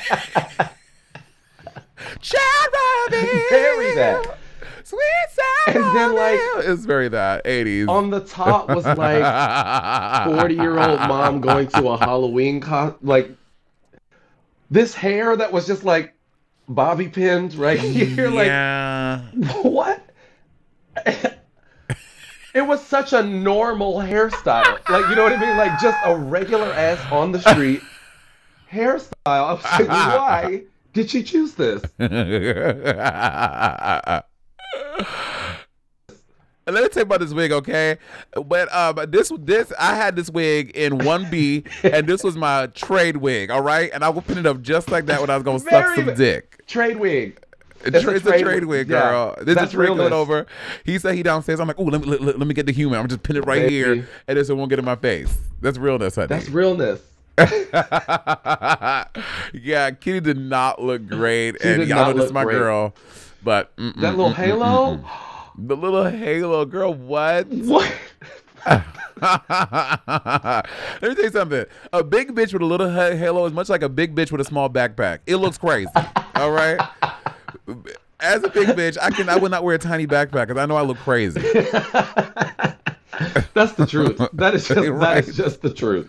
S5: Cherubim,
S6: Bury that.
S5: sweet sound.
S6: And then like
S5: it's very that eighties.
S6: On the top was like forty-year-old mom going to a Halloween con. Like this hair that was just like bobby pinned right here.
S5: Yeah.
S6: Like what? It was such a normal hairstyle. Like, you know what I mean? Like just a regular ass on the street hairstyle. I was like, why did she choose this?
S5: Let me tell you about this wig, okay? But um, this this I had this wig in one B, and this was my trade wig, all right? And I would pin it up just like that when I was gonna suck some dick.
S6: Trade wig.
S5: It's, it's, a, trade, it's a trade wig, girl.
S6: Yeah,
S5: this is a trade coming over. He said he downstairs. I'm like, oh, let me let, let, let me get the humor. I'm just pin it right Baby. here, and this it won't get in my face. That's realness, honey.
S6: That's realness.
S5: Yeah, Kitty did not look great,
S6: she
S5: and y'all know this is my great. girl. But mm,
S6: that
S5: mm,
S6: little
S5: mm,
S6: halo,
S5: mm, mm. the little halo, girl. What?
S6: What?
S5: Let me tell you something. A big bitch with a little halo is much like a big bitch with a small backpack. It looks crazy. All right. As a big bitch, I can I would not wear a tiny backpack because I know I look crazy.
S6: That's the truth. That is just right. that is just the truth.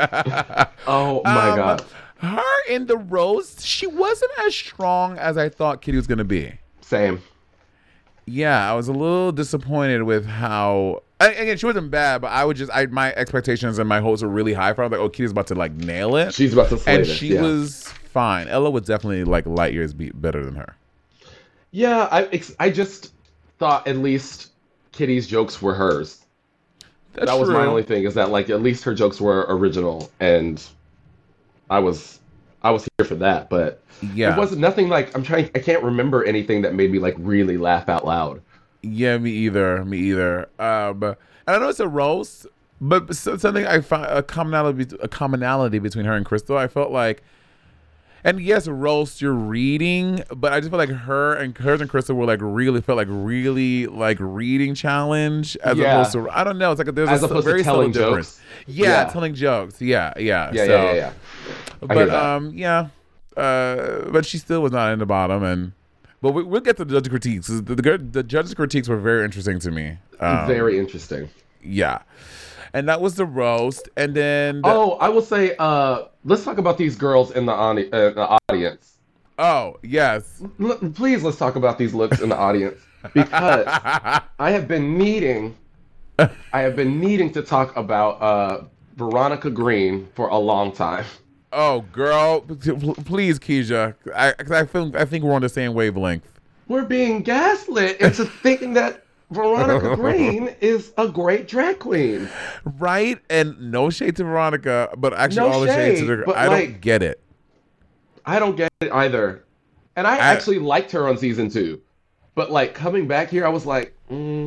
S6: Oh my um, god.
S5: Her in the roast, she wasn't as strong as I thought Kitty was gonna be.
S6: Same.
S5: Yeah, I was a little disappointed with how. Again, she wasn't bad, but I would just, I my expectations and my hopes were really high for her. I was like, oh, Kitty's about to like nail it.
S6: She's about to slay
S5: and
S6: this,
S5: she
S6: yeah.
S5: was fine. Ella was definitely like light years be- better than her.
S6: Yeah, I I just thought at least Kitty's jokes were hers.
S5: That's
S6: that was
S5: true.
S6: my only thing, is that like at least her jokes were original, and I was I was here for that. But
S5: yeah,
S6: it wasn't nothing like I'm trying. I can't remember anything that made me like really laugh out loud.
S5: Yeah, me either. Me either. Um, and I know it's a roast, but something I find a commonality a commonality between her and Crystal. I felt like, and yes, roast you're reading, but I just felt like her and hers and Crystal were like really felt like really like reading challenge as
S6: yeah.
S5: opposed to I don't know. It's like there's
S6: as
S5: a
S6: opposed
S5: very
S6: to telling
S5: subtle
S6: jokes.
S5: difference. Yeah, yeah, telling jokes. Yeah, yeah.
S6: Yeah,
S5: so,
S6: yeah, yeah. yeah.
S5: But um, yeah. Uh, but she still was not in the bottom, and. But we, we'll get to the judges' critiques. The, the, the judges' critiques were very interesting to me. Um,
S6: very interesting.
S5: Yeah. And that was the roast. And then... The,
S6: oh, I will say, uh, let's talk about these girls in the, on, uh, the audience.
S5: Oh, yes.
S6: L- please, let's talk about these looks in the audience. Because I have been needing... I have been needing to talk about uh, Veronica Green for a long time.
S5: Oh, girl, please, Keisha. I, I, feel, I think we're on the same wavelength.
S6: We're being gaslit into thinking that Veronica Green is a great drag queen.
S5: Right? And no shade to Veronica, but actually
S6: no
S5: all the
S6: shade,
S5: shade to the girl. I
S6: like,
S5: don't get it.
S6: I don't get it either. And I, I actually liked her on season two. But, like, coming back here, I was like,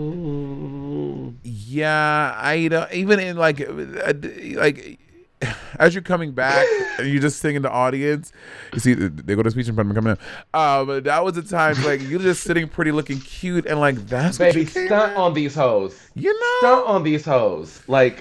S6: mm.
S5: Yeah, I don't, even in, like, like... as you're coming back and you're just sitting in the audience, you see they go to speech impediment coming in. Uh, but that was the time like you're just sitting pretty, looking cute, and like that's
S6: baby
S5: what you
S6: stunt on these hoes.
S5: You know,
S6: stunt on these hoes. Like,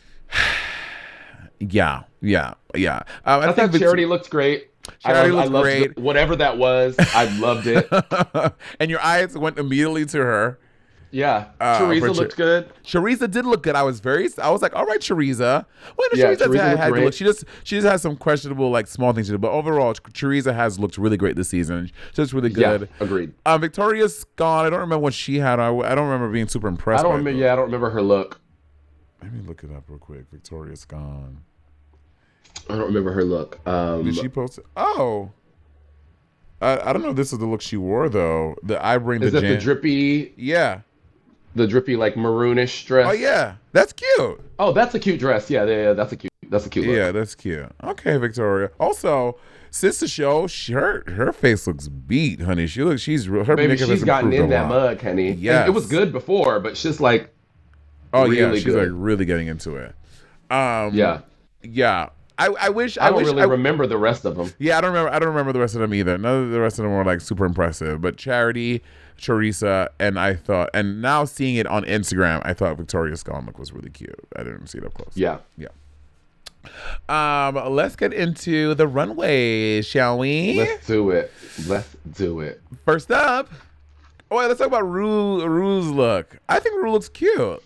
S5: yeah, yeah, yeah. Um, I,
S6: I
S5: think
S6: thought Charity looked great.
S5: Charity
S6: I,
S5: looked
S6: I loved
S5: great.
S6: The, whatever that was, I loved it.
S5: And your eyes went immediately to her.
S6: Yeah,
S5: uh,
S6: Teresa looked
S5: Ch-
S6: good.
S5: Teresa did look good. I was very, I was like, all right, Teresa. Well,
S6: yeah,
S5: Teresa
S6: Teresa
S5: had, had
S6: great.
S5: to look. She just, she just has some questionable like small things to do, but overall, Teresa has looked really great this season. She looks really good.
S6: Yeah, agreed.
S5: Um, Victoria Scone. I don't remember what she had. I, I don't remember being super impressed.
S6: I don't
S5: by
S6: remember.
S5: It,
S6: yeah, I don't remember her look.
S5: Let me look it up real quick. Victoria Scone.
S6: I don't remember her look. Um,
S5: Did she post it? Oh. I, I don't know if this is the look she wore though. The I bring
S6: is
S5: the
S6: that
S5: jam-
S6: the drippy?
S5: Yeah.
S6: The drippy like maroonish dress.
S5: Oh yeah, that's cute.
S6: Oh, that's a cute dress. Yeah, yeah, yeah that's a cute. That's a cute look.
S5: Yeah, that's cute. Okay, Victoria. Also, since the show, she, her her face looks beat, honey. She looks. She's her
S6: Baby,
S5: makeup
S6: she's
S5: has
S6: gotten
S5: improved
S6: in
S5: a
S6: that
S5: lot.
S6: mug, honey.
S5: Yeah,
S6: it was good before, but she's like.
S5: Oh
S6: really
S5: yeah, she's
S6: good.
S5: like really getting into it. Um,
S6: yeah,
S5: yeah. I, I wish
S6: I
S5: I
S6: don't
S5: wish,
S6: really
S5: I,
S6: remember the rest of them.
S5: Yeah, I don't remember. I don't remember the rest of them either. None of the rest of them were like super impressive. But Charity, Teresa, and I thought, and now seeing it on Instagram, I thought Victoria Scone look was really cute. I didn't see it up close.
S6: Yeah,
S5: yeah. Um, let's get into the runway, shall we?
S6: Let's do it. Let's do it.
S5: First up, Oh, wait, let's talk about Rue, Rue's look. I think Rue looks cute.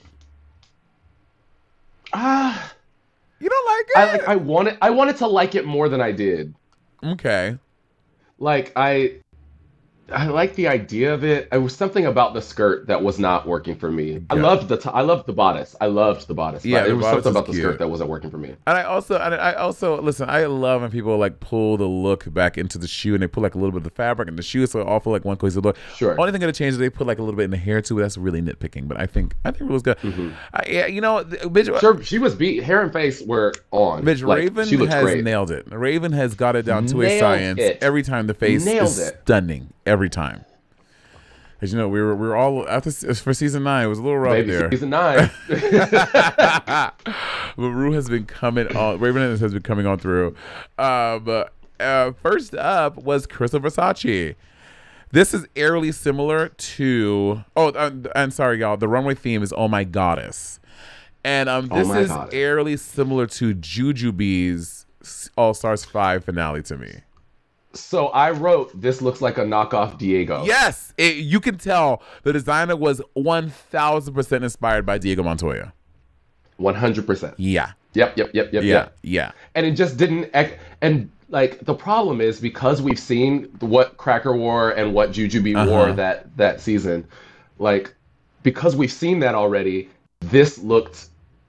S6: Ah, uh,
S5: you don't like it?
S6: I like. I wanted. I wanted to like it more than I did.
S5: Okay.
S6: Like I. I like the idea of it. It was something about the skirt that was not working for me. Yeah. I loved the t- I loved the bodice. I loved the bodice.
S5: Yeah,
S6: it was something about
S5: cute.
S6: the skirt that wasn't working for me.
S5: And I also, and I also listen. I love when people like pull the look back into the shoe, and they put like a little bit of the fabric in the shoe, so it all feel like one cohesive look.
S6: Sure.
S5: Only thing gonna change is they put like a little bit in the hair too. That's really nitpicking, but I think I think it was good. Mm-hmm. I, yeah, you know, bitch.
S6: Sure, she was beat. Hair and face were on.
S5: Bitch, like, Raven
S6: she
S5: has
S6: great.
S5: nailed it. Raven has got it down to
S6: nailed
S5: a science.
S6: It.
S5: Every time the face
S6: nailed
S5: is
S6: it.
S5: stunning. Every time. As you know, we were we were all after for season nine. It was a little rough
S6: Maybe
S5: there.
S6: Season nine.
S5: But Rue has been coming on. Raven has been coming on through. Uh, but uh, first up was Crystal Versace. This is eerily similar to. Oh, I'm, I'm sorry, y'all. The runway theme is "Oh My Goddess," and um, this
S6: oh
S5: is
S6: goddess.
S5: eerily similar to Jujubee's All Stars five finale to me.
S6: So I wrote, this looks like a knockoff Diego.
S5: Yes, it, you can tell the designer was one thousand percent inspired by Diego Montoya.
S6: one hundred percent.
S5: Yeah.
S6: Yep, yep, yep, yep,
S5: yeah,
S6: yep.
S5: Yeah.
S6: And it just didn't, and like the problem is because we've seen what Cracker wore and what Jujubee uh-huh. wore that, that season, like because we've seen that already, this looked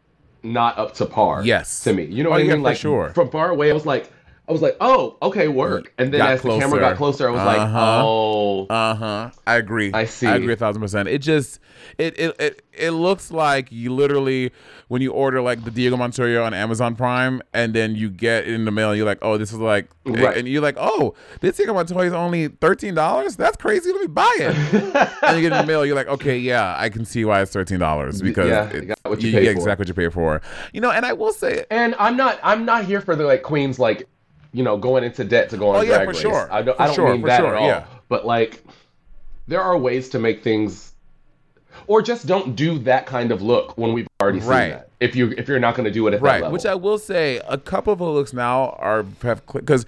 S6: not up to par.
S5: Yes.
S6: To me. You know
S5: oh,
S6: what I
S5: yeah,
S6: mean? Like
S5: for sure.
S6: From far away, I was like, I was like, oh, okay, work. And then
S5: got
S6: as
S5: closer.
S6: the camera got closer, I was
S5: uh-huh.
S6: like, oh.
S5: Uh-huh. I agree.
S6: I see.
S5: I agree a thousand percent. It just, it, it, it, it looks like you literally, when you order like the Diego Montoya on Amazon Prime, and then you get it in the mail, and you're like, oh, this is like,
S6: right.
S5: and you're like, oh, this Diego Montoya is only thirteen dollars? That's crazy. Let me buy it. And you get it in the mail, you're like, okay, yeah, I can see why it's thirteen dollars because
S6: yeah,
S5: it,
S6: you got what you,
S5: you
S6: pay
S5: get
S6: for.
S5: exactly what you pay for. You know, and I will say,
S6: and I'm not, I'm not here for the like queens like, you know, going into debt to go on
S5: oh, yeah,
S6: Drag
S5: for
S6: Race.
S5: Sure.
S6: I don't,
S5: for
S6: I don't
S5: sure,
S6: mean that
S5: sure,
S6: at all.
S5: Yeah.
S6: But like, there are ways to make things, or just don't do that kind of look when we've already seen
S5: right.
S6: that. If you if you're not going to do it at
S5: right.
S6: that level.
S5: Which I will say, a couple of her looks now are have because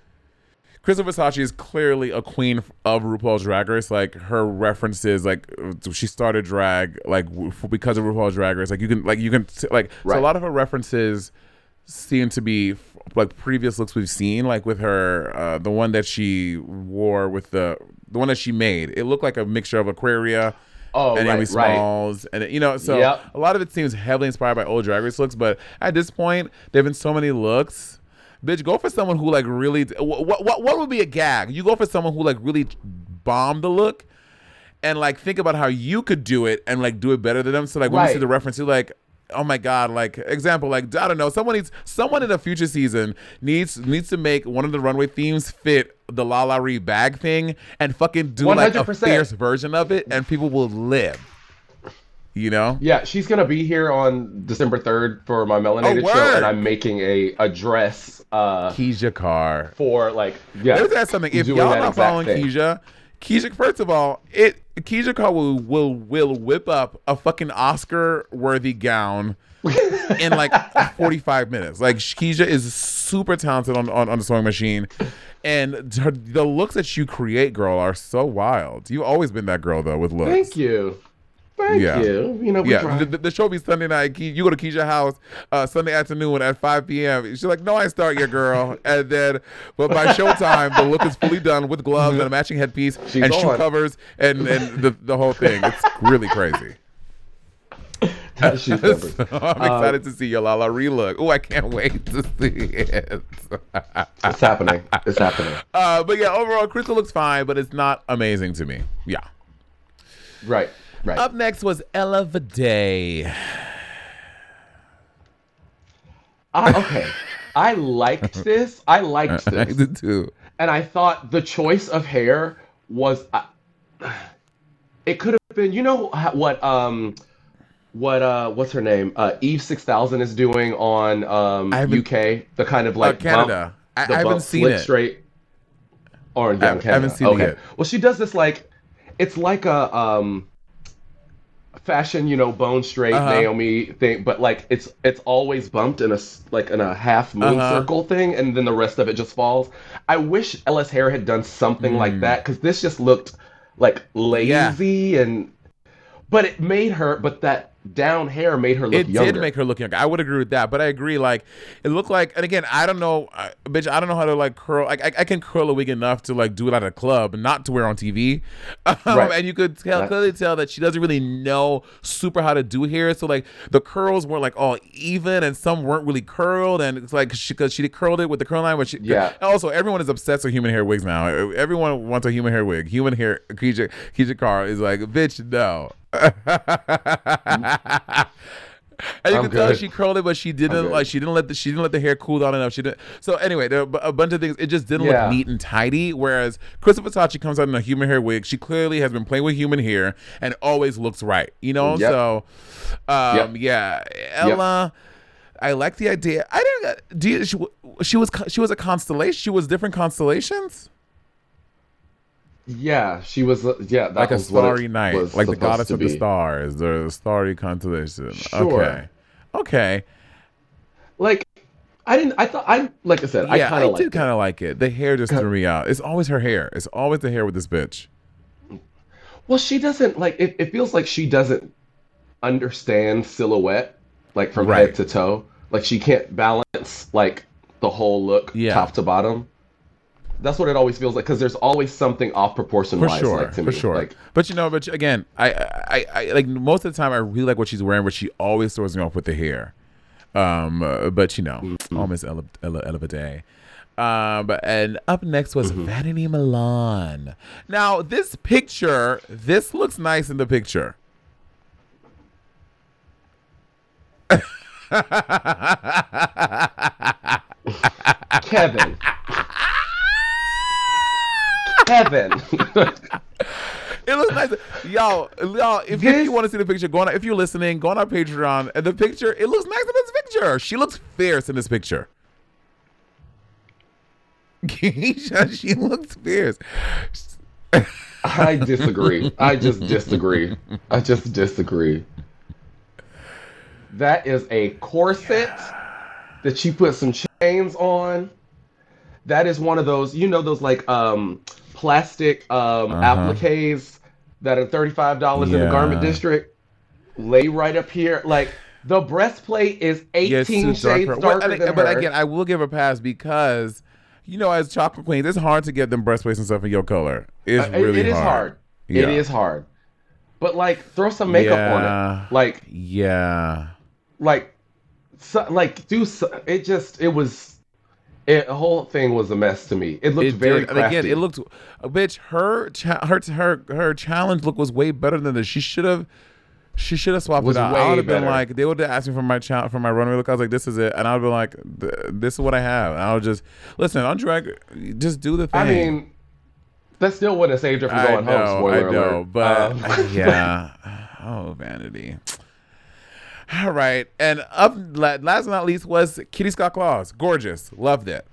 S5: Crystal Versace is clearly a queen of RuPaul's Drag Race. Like her references, like she started drag like because of RuPaul's Drag Race. Like you can like you can like
S6: right.
S5: so a lot of her references seem to be like previous looks we've seen, like with her uh, the one that she wore with the the one that she made. It looked like a mixture of Aquaria
S6: oh,
S5: and
S6: right,
S5: Amy Smalls,
S6: right.
S5: and you know, so
S6: yep.
S5: a lot of it seems heavily inspired by old Drag Race looks. But at this point, there've been so many looks. Bitch, go for someone who like really. What what what would be a gag? You go for someone who like really bombed the look, and like think about how you could do it and like do it better than them. So like when
S6: right.
S5: you see the reference, you're like, oh my god, like example, like I don't know, someone needs someone in a future season needs needs to make one of the runway themes fit the LaLa Ri bag thing and fucking do
S6: one hundred percent.
S5: Like a fierce version of it, and people will live. You know?
S6: Yeah, she's gonna be here on December third for my Melanated
S5: oh,
S6: show, and I'm making a, a dress uh
S5: Keisha Carr.
S6: For like yeah.
S5: Let me ask something. If y'all not following thing. Keisha, Keisha, first of all, it Keisha Carr will will will whip up a fucking Oscar worthy gown in like forty-five minutes. Like Keisha is super talented on, on, on the sewing machine. And her, the looks that you create, girl, are so wild. You've always been that girl though with looks.
S6: Thank you. Thank
S5: yeah.
S6: you. You know, we
S5: yeah. The, the show be Sunday night. You go to Keisha's house uh, Sunday afternoon at five p.m. She's like, no, I start your girl. And then, but by showtime, the look is fully done with gloves and a matching headpiece She's and on. shoe covers and, and the, the whole thing. It's really crazy.
S6: Shoe covers.
S5: So I'm excited um, to see your LaLa Ri look. Oh, I can't wait to see it.
S6: It's happening. It's happening.
S5: Uh, but yeah, overall, Crystal looks fine, but it's not amazing to me. Yeah.
S6: Right. Right.
S5: Up next was Ella Vaday.
S6: Uh, okay. I liked this. I liked this.
S5: I did too.
S6: And I thought the choice of hair was... Uh, it could have been... You know what... um, What uh, what's her name? Uh, Eve six thousand is doing on um, U K. The kind of like
S5: uh, Canada.
S6: Bump,
S5: I, I haven't seen it.
S6: Straight. Or yeah,
S5: I,
S6: Canada.
S5: I haven't seen
S6: okay.
S5: it yet.
S6: Well, she does this like, it's like a um, fashion, you know, bone straight uh-huh. Naomi thing, but like it's it's always bumped in a like in a half moon
S5: uh-huh.
S6: circle thing, and then the rest of it just falls. I wish Ella's hair had done something
S5: mm.
S6: like that because this just looked like lazy yeah. and. But it made her. But that down hair made her look
S5: it
S6: younger.
S5: It did make her look younger. I would agree with that. But I agree. Like it looked like, and again, I don't know, uh, bitch. I don't know how to like curl. Like I, I can curl a wig enough to like do it at a club, not to wear on T V. Um, right. And you could tell, right. clearly tell that she doesn't really know super how to do hair. So like the curls weren't like all even, and some weren't really curled. And it's like she because she curled it with the curl line, but she
S6: yeah.
S5: Also, everyone is obsessed with human hair wigs now. Everyone wants a human hair wig. Human hair. Keisha Keisha Carr is like, bitch, no. And you
S6: I'm
S5: can
S6: good.
S5: tell she curled it, but she didn't like she didn't let the she didn't let the hair cool down enough. She didn't. So anyway, there are a bunch of things. It just didn't
S6: yeah.
S5: look neat and tidy. Whereas Krista Versace comes out in a human hair wig. She clearly has been playing with human hair and always looks right. You know.
S6: Yep.
S5: So, um,
S6: yep.
S5: yeah, Ella. Yep. I like the idea. I didn't. Do you, she, she was she was a constellation. She was different constellations.
S6: Yeah, she was. Uh, yeah, that
S5: like
S6: was
S5: a starry night, like the goddess of
S6: be.
S5: the stars, the starry constellation.
S6: Sure.
S5: Okay, okay.
S6: Like, I didn't. I thought. I like I said.
S5: Yeah,
S6: I kind of
S5: I did kind of like it. The hair just threw me out. It's always her hair. It's always the hair with this bitch.
S6: Well, she doesn't like. It, it feels like she doesn't understand silhouette, like from
S5: right.
S6: head to toe. Like she can't balance like the whole look,
S5: yeah.
S6: top to bottom. That's what it always feels like, because there's always something off proportion wise,
S5: sure,
S6: like to
S5: for
S6: me.
S5: sure.
S6: Like,
S5: but you know, but again, I, I, I, like most of the time, I really like what she's wearing, but she always throws me off with the hair. Um, uh, but you know,
S6: mm-hmm.
S5: all Miss Ella, Ella, Ella Day. Um, and up next was
S6: mm-hmm.
S5: Vanity Milan. Now, this picture, this looks nice in the picture.
S6: Kevin. Kevin.
S5: It looks nice. Y'all, y'all, if,
S6: this...
S5: if you want to see the picture, go on. If you're listening, go on our Patreon. And the picture, it looks nice in this picture. She looks fierce in this picture. Keisha, she looks fierce.
S6: I disagree. I just disagree. I just disagree. That is a corset that she put some chains on. That is one of those, you know, those like um, plastic um,
S5: uh-huh.
S6: appliques that are thirty-five dollars yeah. in the garment district. Lay right up here. Like, the breastplate is eighteen yes, shades darker, darker well, than
S5: But
S6: her.
S5: again, I will give her a pass because, you know, as chocolate queens, it's hard to get them breastplates and stuff in your color. It's
S6: uh,
S5: really
S6: it, it
S5: hard.
S6: is hard.
S5: Yeah.
S6: It is hard. But, like, throw some makeup
S5: yeah.
S6: on it. Like,
S5: yeah.
S6: Like, so, like, do so, it just, it was, it, the whole thing was a mess to me. It looked
S5: it
S6: very
S5: did.
S6: crafty.
S5: And again, it looked, uh, bitch, her, cha- her, her, her challenge look was way better than this. She should have, she should have swapped
S6: was
S5: it out.
S6: Way
S5: I would have been
S6: better.
S5: like, they would have asked me for my cha- for my runway look. I was like, this is it. And I would have been like, this is what I have. And I would just, listen, on drag, just do the thing.
S6: I mean, that still wouldn't have saved her from
S5: I
S6: going
S5: know,
S6: home, spoiler
S5: I know,
S6: alert.
S5: but
S6: um.
S5: yeah. Oh, Vanity. All right. And up last but not least was Kitty Scott Claus. Gorgeous. Loved it.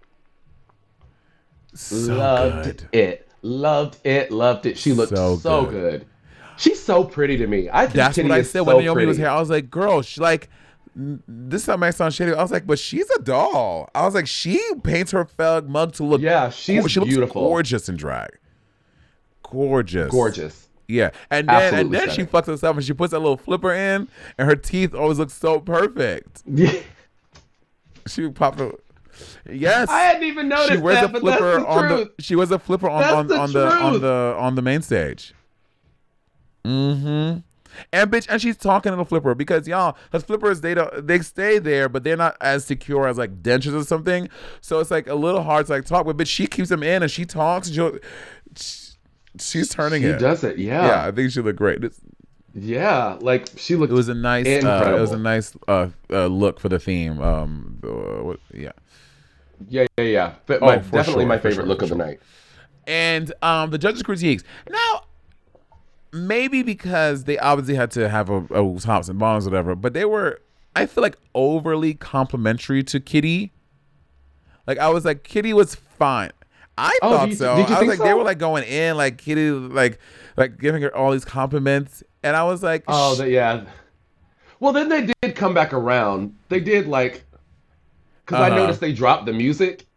S5: So
S6: loved
S5: good.
S6: it. Loved it. Loved it. She looked so, so good. good. She's so pretty to me. I think
S5: That's
S6: Kitty
S5: what I
S6: is
S5: said
S6: so
S5: when Naomi
S6: pretty.
S5: was here. I was like, girl, she like, this time I sound shady. I was like, but she's a doll. I was like, she paints her felt mug to look.
S6: Yeah, she's
S5: she looks
S6: beautiful.
S5: Gorgeous in drag. Gorgeous.
S6: Gorgeous.
S5: Yeah, and then
S6: Absolutely
S5: and then she
S6: stunning.
S5: fucks herself and she puts that little flipper in, and her teeth always look so perfect.
S6: Yeah.
S5: She popped her. Yes,
S6: I hadn't even noticed
S5: she wears
S6: that,
S5: a
S6: but
S5: flipper
S6: that's the
S5: on
S6: truth.
S5: the. She wears a flipper on
S6: That's
S5: on,
S6: the
S5: on the on
S6: truth.
S5: the on the main stage. Mm-hmm. And bitch, and she's talking to the flipper because y'all, the flippers they don't they stay there, but they're not as secure as like dentures or something. So it's like a little hard to like talk with. But she keeps them in and she talks. And she'll, she, she's turning
S6: she
S5: it.
S6: She does it. Yeah.
S5: Yeah, I think she looked great. It's,
S6: yeah, like she looked.
S5: It was a nice.
S6: Incredible.
S5: Uh, it was a nice uh, uh, look for the theme. Um, uh, what, yeah.
S6: Yeah, yeah, yeah. But
S5: Oh,
S6: my,
S5: for
S6: definitely
S5: sure,
S6: my
S5: for
S6: favorite
S5: sure,
S6: look
S5: for
S6: of the
S5: sure.
S6: night.
S5: And um, the judges' critiques. Now, maybe because they obviously had to have a, a tops and bottoms, or whatever, but they were, I feel like, overly complimentary to Kitty. Like I was like, Kitty was fine. I
S6: Oh,
S5: thought
S6: do you-
S5: so.
S6: did you
S5: I was
S6: think
S5: like,
S6: so?
S5: they were like going in, like Kitty, like, like giving her all these compliments, and I was like,
S6: Oh,
S5: sh-
S6: the, yeah. Well, then they did come back around. They did like, because
S5: Uh-huh.
S6: I noticed they dropped the music,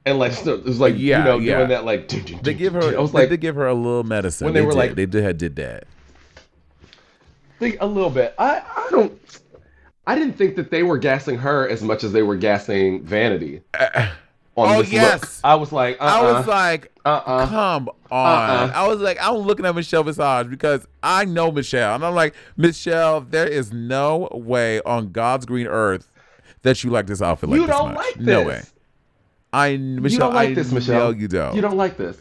S6: and like so, it was like
S5: yeah,
S6: you know
S5: yeah.
S6: doing that like. Doo, doo,
S5: They
S6: doo,
S5: give her.
S6: doo. I was
S5: they
S6: like,
S5: did give her a little medicine.
S6: when they,
S5: they
S6: were
S5: did.
S6: like
S5: they did did that.
S6: Think a little bit. I I don't. I didn't think that they were gassing her as much as they were gassing Vanity.
S5: Uh,
S6: on
S5: oh
S6: this
S5: yes,
S6: look. I was like, uh-uh.
S5: I was like,
S6: uh-uh.
S5: come on.
S6: Uh-uh.
S5: I was like, I'm looking at Michelle Visage because I know Michelle, and I'm like, Michelle, there is no way on God's green earth that you like this outfit like
S6: you
S5: this
S6: don't
S5: much.
S6: like this.
S5: No way. I Michelle,
S6: you don't like
S5: I
S6: this, Michelle.
S5: know you don't.
S6: You don't like this.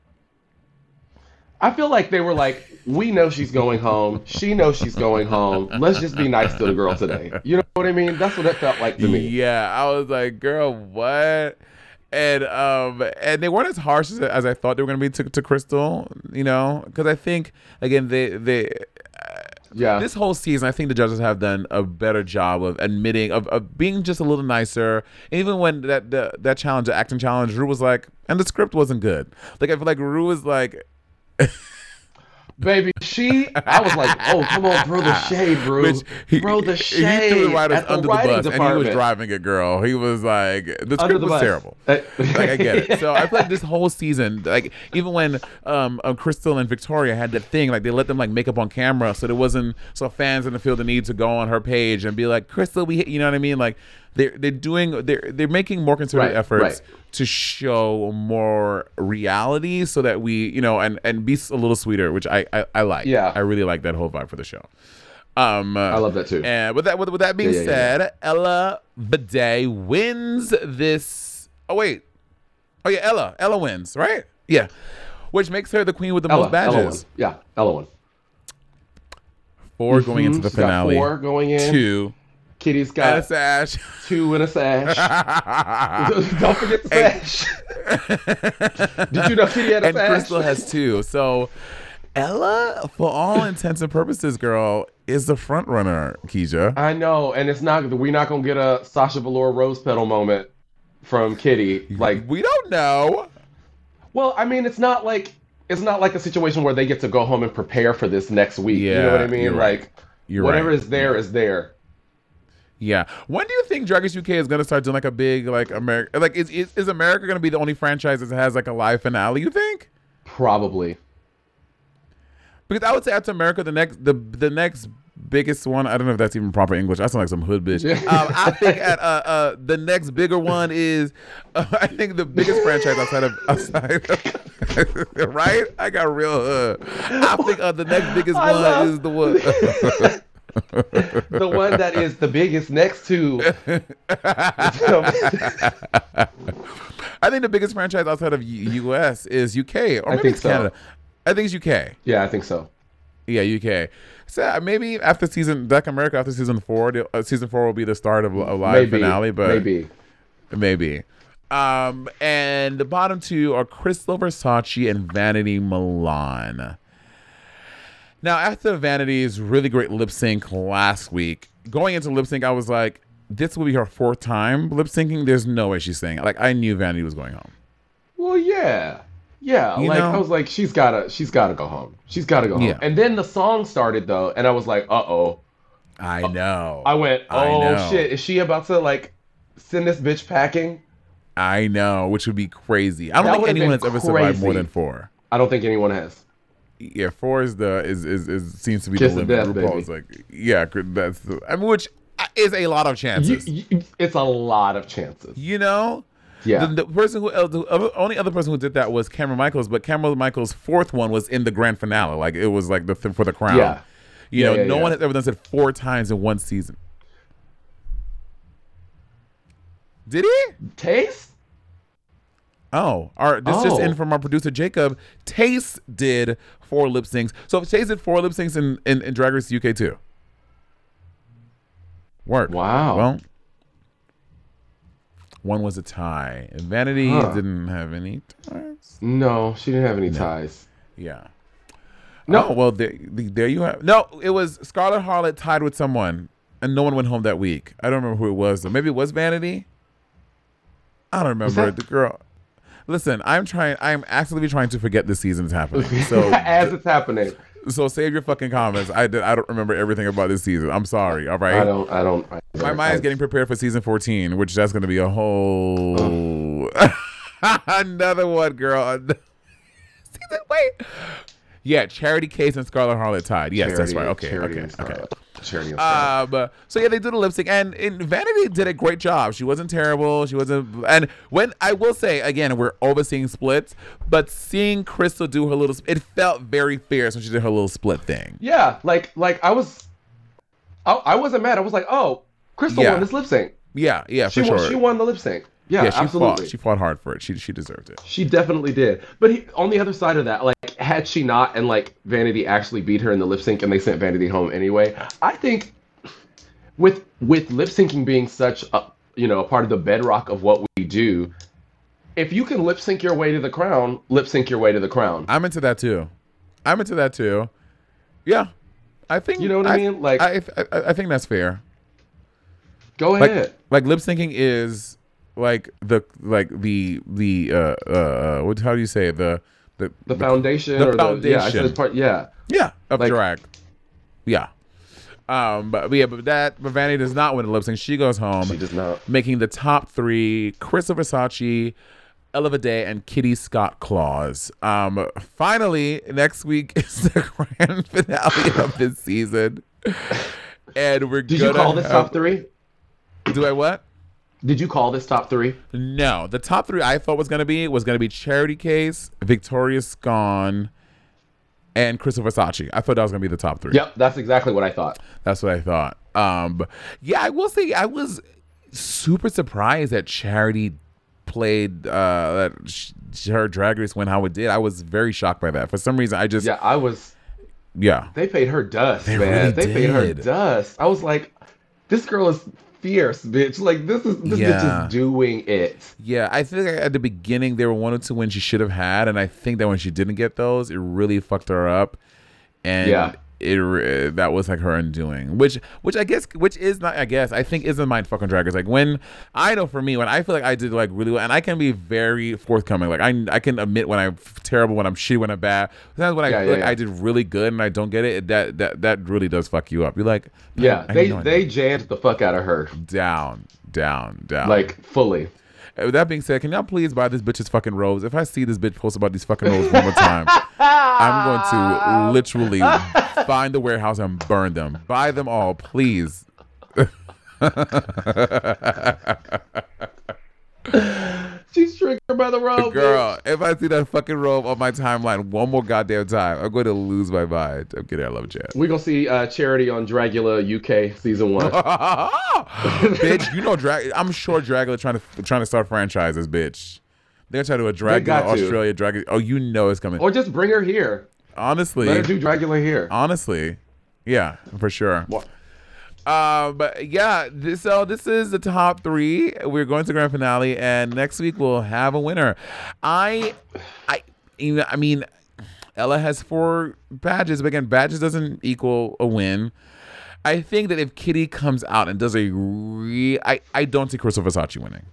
S6: I feel like they were like, we know she's going home. She knows she's going home. Let's just be nice to the girl today. You know what I mean? That's what it felt like to me.
S5: Yeah, I was like, girl, what? And um, and they weren't as harsh as, as I thought they were going to be to, to Crystal, you know, because I think again they they. Uh,
S6: Yeah.
S5: This whole season, I think the judges have done a better job of admitting, of, of being just a little nicer. And even when that the, that challenge, the acting challenge, Rue was like, and the script wasn't good. Like I feel like Rue was like.
S6: Baby, she, I was like, oh, come on, throw the shade, bro.
S5: Bitch, he,
S6: throw the shade.
S5: He threw the writers
S6: at the
S5: under the
S6: writing
S5: bus,
S6: department.
S5: and he was driving it, girl. He was like, the
S6: Under
S5: script
S6: the
S5: was
S6: bus.
S5: terrible. like, I get it. So I feel like this whole season, like, even when um, um, Crystal and Victoria had that thing, like, they let them, like, make up on camera, so there wasn't, so fans didn't feel the need to go on her page and be like, Crystal, we hit, you know what I mean? Like, they're, they're doing, they're, they're making more concerted
S6: Right,
S5: efforts
S6: right.
S5: to show more reality so that we, you know, and, and be a little sweeter, which I, I, I like.
S6: Yeah.
S5: I really like that whole vibe for the show. Um,
S6: I love that too.
S5: And with that, with, with that being
S6: Yeah, yeah,
S5: said,
S6: yeah.
S5: Ella Bidet wins this. Oh wait, oh yeah, Ella, Ella wins, right? Yeah, which makes her the queen with the
S6: Ella,
S5: most badges.
S6: Ella won. Yeah, Ella won.
S5: Four going into the
S6: She's got
S5: finale.
S6: four going in.
S5: Two.
S6: Kitty's
S5: And
S6: got
S5: a sash.
S6: two and a sash. Don't forget the
S5: And-
S6: sash. Did you know Kitty had a
S5: and
S6: sash?
S5: Crystal has two. So Ella, for all intents and purposes, girl, is the front runner, Keisha.
S6: I know, and it's not. We're not gonna get a Sasha Velour rose petal moment from Kitty. Like
S5: we don't know.
S6: Well, I mean, it's not like it's not like a situation where they get to go home and prepare for this next week. you know
S5: Yeah,
S6: what I mean?
S5: you're right.
S6: Like
S5: You're
S6: whatever
S5: right.
S6: is there is there.
S5: Yeah. When do you think Drag Race U K is gonna start doing like a big like America? Like is is, is America gonna be the only franchise that has like a live finale? You think?
S6: Probably.
S5: Because I would say after America, the next the the next biggest one. I don't know if that's even proper English. I sound like some hood bitch. Um, I think at uh, uh the next bigger one is uh, I think the biggest franchise outside of outside of, right. I got real hood. I think uh, the next biggest
S6: I
S5: one
S6: love-
S5: is the one.
S6: The one that is the biggest next to.
S5: I think the biggest franchise outside of U- U.S. is U K or
S6: I
S5: maybe
S6: think
S5: it's
S6: so.
S5: Canada. I think it's U K.
S6: Yeah, I think so.
S5: Yeah, U K. So uh, maybe after season Black America after season four, the- uh, season four will be the start of a live
S6: Maybe.
S5: finale. But
S6: Maybe.
S5: maybe. Um, and the bottom two are Crystal Versace and Vanity Milan. Now, after Vanity's really great lip sync last week, going into lip sync, I was like, this will be her fourth time lip syncing. There's no way she's saying it. Like, I knew Vanity was going home.
S6: Well, yeah. Yeah,
S5: You
S6: like
S5: know?
S6: I was like, she's gotta, she's gotta go home. She's gotta go home.
S5: Yeah.
S6: And then the song started though, and I was like, uh oh.
S5: I know.
S6: I went,
S5: I
S6: oh
S5: know.
S6: shit, is she about to like send this bitch packing?
S5: I know, which would be crazy. I don't
S6: That
S5: think
S6: would've
S5: anyone has
S6: been
S5: ever survived more
S6: crazy.
S5: than four.
S6: I don't think anyone has.
S5: Yeah, four is the is is, is seems to be
S6: Kiss
S5: the
S6: of
S5: limit.
S6: death,
S5: RuPaul's like, yeah, that's the, I mean, which is a lot of
S6: You,
S5: chances.
S6: you, it's a lot of chances.
S5: You know,
S6: Yeah.
S5: The, the person who, uh, the other- only other person who did that was Cameron Michaels, but Cameron Michaels' fourth one was in the grand finale. Like it was like the thing for the crown.
S6: Yeah.
S5: You
S6: Yeah,
S5: know,
S6: yeah,
S5: no
S6: yeah.
S5: one has ever done it four times in one season. Did he?
S6: Taste?
S5: Oh, our this just
S6: Oh.
S5: in from our producer Jacob. Taste did four lip syncs. So Taste did four lip syncs in, in, in Drag Race U K too. Work.
S6: Wow.
S5: Well, one was a tie. And Vanity
S6: Huh.
S5: didn't have any ties.
S6: No, she didn't have any ties.
S5: Yeah.
S6: No.
S5: Oh, well, there, there you have. No, it was Scarlett Harlot tied with someone, and no one went home that week. I don't remember who it was. Though. Maybe it was Vanity. I don't remember
S6: that-
S5: the girl. Listen, I'm trying. I'm actively trying to forget this season is happening. So,
S6: As it's happening.
S5: so save your fucking comments. I did. I don't remember everything about this season. I'm sorry. All right.
S6: I don't, I don't. I,
S5: My
S6: I,
S5: mind's getting prepared for season fourteen, which that's going to be a whole. Another one, girl. Wait. Yeah, Charity Case and Scarlet Harlot tied. Yes,
S6: Charity,
S5: that's right. Okay,
S6: Charity
S5: okay,
S6: and
S5: okay.
S6: Scarlet. Charity and Scarlet.
S5: Um, so yeah, they did a lip sync, and, and Vanity did a great job. She wasn't terrible. She wasn't, and when I will say again, we're overseeing splits, but seeing Crystal do her little, it felt very fierce when she did her little split thing.
S6: Yeah, like like I was, I, I wasn't mad. I was like, oh, Crystal
S5: Yeah.
S6: won this lip sync.
S5: Yeah, yeah,
S6: She
S5: for
S6: won.
S5: sure.
S6: She won the lip sync. Yeah,
S5: yeah, she
S6: absolutely.
S5: fought. She fought hard for it. She she deserved it.
S6: She definitely did. But he, on the other side of that, like, had she not, and like Vanity actually beat her in the lip sync, and they sent Vanity home anyway. I think with with lip syncing being such a you know a part of the bedrock of what we do, if you can lip sync your way to the crown, lip sync your way to the crown.
S5: I'm into that too. I'm into that too. Yeah, I think
S6: You know what I mean? Like-
S5: I I, I think that's fair.
S6: Go
S5: Like
S6: ahead.
S5: like lip syncing is like the like the the uh uh what how do you say it? the the
S6: The foundation
S5: the
S6: or the yeah, I said
S5: foundation.
S6: it's part yeah.
S5: yeah of
S6: Like-
S5: drag. Yeah. Um, but, but yeah, but that but Vanity does not win the lip sync. She goes home.
S6: She does not.
S5: Making the top three: Crystal Versace, Ella Vidae, and Kitty Scott Claus. Um, finally, next week is the grand finale of this season, and we're
S6: Did
S5: gonna
S6: you call this
S5: have-
S6: top three?
S5: Do I what?
S6: Did you call this top three?
S5: No, the top three I thought was gonna be was gonna be Charity Case, Victoria Scone, and Crystal Versace. I thought that was gonna be the top three.
S6: Yep, that's exactly what I thought.
S5: That's what I thought. Um, but yeah, I will say I was super surprised that Charity played uh, that sh- her Drag Race went how it did. I was very shocked by that. For some reason, I just
S6: Yeah, I was.
S5: yeah.
S6: They paid her dust,
S5: They
S6: man.
S5: really
S6: they paid her
S5: did.
S6: dust. I was like, this girl is fierce, bitch. Like this is this
S5: Yeah.
S6: bitch is doing it.
S5: Yeah, I think at the beginning there were one or two wins she should have had, and I think that when she didn't get those, it really fucked her up. And
S6: Yeah.
S5: it re- that was like her undoing, which which I guess which is not I guess I think isn't mind fucking Drag Race. Like when I know for me when I feel like I did like really well, and I can be very forthcoming. Like I I can admit when I'm terrible, when I'm shitty, when I'm bad. Sometimes when I
S6: Yeah,
S5: feel
S6: yeah,
S5: like
S6: yeah.
S5: I did really good and I don't get it, that that that really does fuck you up. You're like
S6: Yeah,
S5: I
S6: they
S5: know I
S6: they
S5: did.
S6: jammed the fuck out of her,
S5: down down down
S6: like fully.
S5: Uh, With that being said, can y'all please buy this bitch's fucking robes? If I see this bitch post about these fucking robes one more time, I'm going to literally find the warehouse and burn them. Buy them all, please.
S6: She's triggered by the robe.
S5: Girl, if I see that fucking robe on my timeline one more goddamn time, I'm going to lose my mind. I'm kidding. I love Chad.
S6: We're gonna see uh, Charity on Dragula U K season one.
S5: Bitch, you know, drag. I'm sure Dragula trying to trying to start franchises, bitch. They're trying to do a Dragula
S6: got to.
S5: Australia, Dragula. Oh, you know it's coming.
S6: Or just bring her here.
S5: Honestly,
S6: Let her do Dragula here.
S5: honestly, yeah, for sure.
S6: What?
S5: Uh, but yeah, this, so this is the top three. We're going to the grand finale, and next week we'll have a winner. I, I, you know, I mean, Ella has four badges, but again, badges doesn't equal a win. I think that if Kitty comes out and does a re, I, I don't see Crystal Versace winning.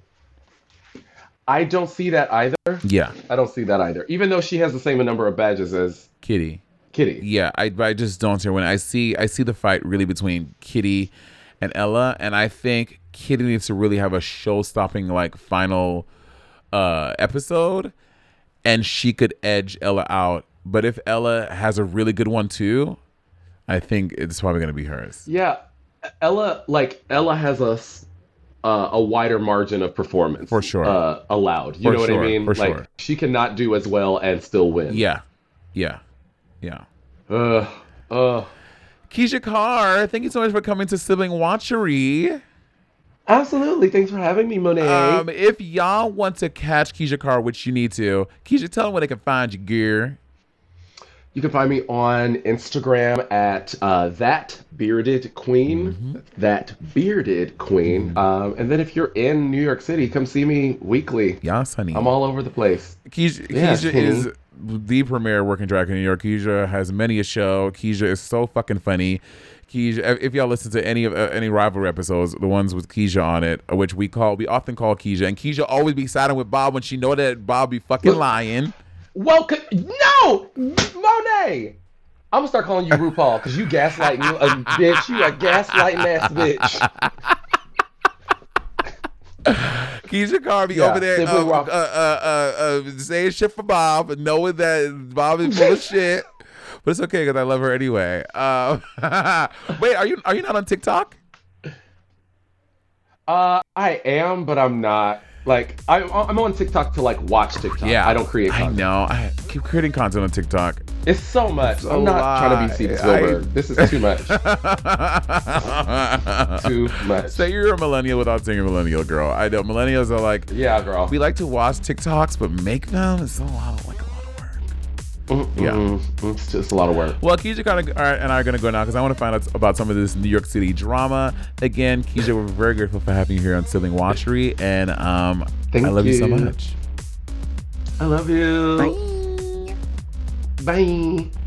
S6: I don't see that either.
S5: Yeah,
S6: I don't see that either. Even though she has the same number of badges as
S5: Kitty.
S6: Kitty.
S5: Yeah, I, I just don't see her winning. I see I see the fight really between Kitty and Ella, and I think Kitty needs to really have a show-stopping like final uh, episode, and she could edge Ella out. But if Ella has a really good one too, I think it's probably gonna be hers.
S6: Yeah, Ella like Ella has a s- uh, a wider margin of performance
S5: For sure.
S6: uh, allowed. You
S5: For
S6: know what
S5: sure,
S6: I mean?
S5: for
S6: like
S5: sure.
S6: she cannot do as well and still win.
S5: Yeah, yeah, yeah.
S6: Uh, uh.
S5: Keisha Carr, thank you so much for coming to Sibling Watchery.
S6: Absolutely. Thanks for having me, Monet.
S5: Um, if y'all want to catch Keisha Carr, which you need to, Keisha, tell them where they can find you, gear.
S6: You can find me on Instagram at uh, That Bearded Queen.
S5: Mm-hmm.
S6: That Bearded Queen. Um, and then if you're in New York City, come see me weekly.
S5: Yes, honey.
S6: I'm all over the place.
S5: Keisha,
S6: Yeah,
S5: Keisha
S6: honey.
S5: is the premier working drag in New York. Keisha has many a show. Keisha is so fucking funny. Keisha, if y'all listen to any of uh, any rivalry episodes, the ones with Keisha on it, which we call we often call Keisha, and Keisha always be siding with Bob when she know that Bob be fucking lying.
S6: Well, c- no, Monet. I'm gonna start calling you RuPaul because you gaslighting, you a bitch. You a gaslighting ass bitch.
S5: Keisha Carr be
S6: Yeah,
S5: over there
S6: Simply
S5: uh,
S6: Rock.
S5: uh, uh, uh, uh, saying shit for Bob, knowing that Bob is full of shit. But it's okay because I love her anyway. Uh, wait, are you are you not on TikTok?
S6: Uh, I am, but I'm not. Like, I, I'm on TikTok to like watch TikTok.
S5: Yeah,
S6: I don't create content.
S5: I know. I keep creating content on TikTok.
S6: It's so much.
S5: It's
S6: I'm
S5: a
S6: not
S5: lot.
S6: trying to be Steven Spielberg.
S5: I-
S6: This is too much. Too much.
S5: Say you're a millennial without saying you're a millennial, girl. I know millennials are like,
S6: Yeah, girl.
S5: we like to watch TikToks, but make them it's a lot of like a lot of work.
S6: Mm-mm.
S5: Yeah.
S6: It's just a lot of work.
S5: Well, Keisha kind of and I are going to go now because I want to find out about some of this New York City drama. Again, Keisha, we're very grateful for having you here on Sibling Watchery, and um,
S6: Thank
S5: I love you.
S6: you
S5: so much.
S6: I love you. Bye. Bye.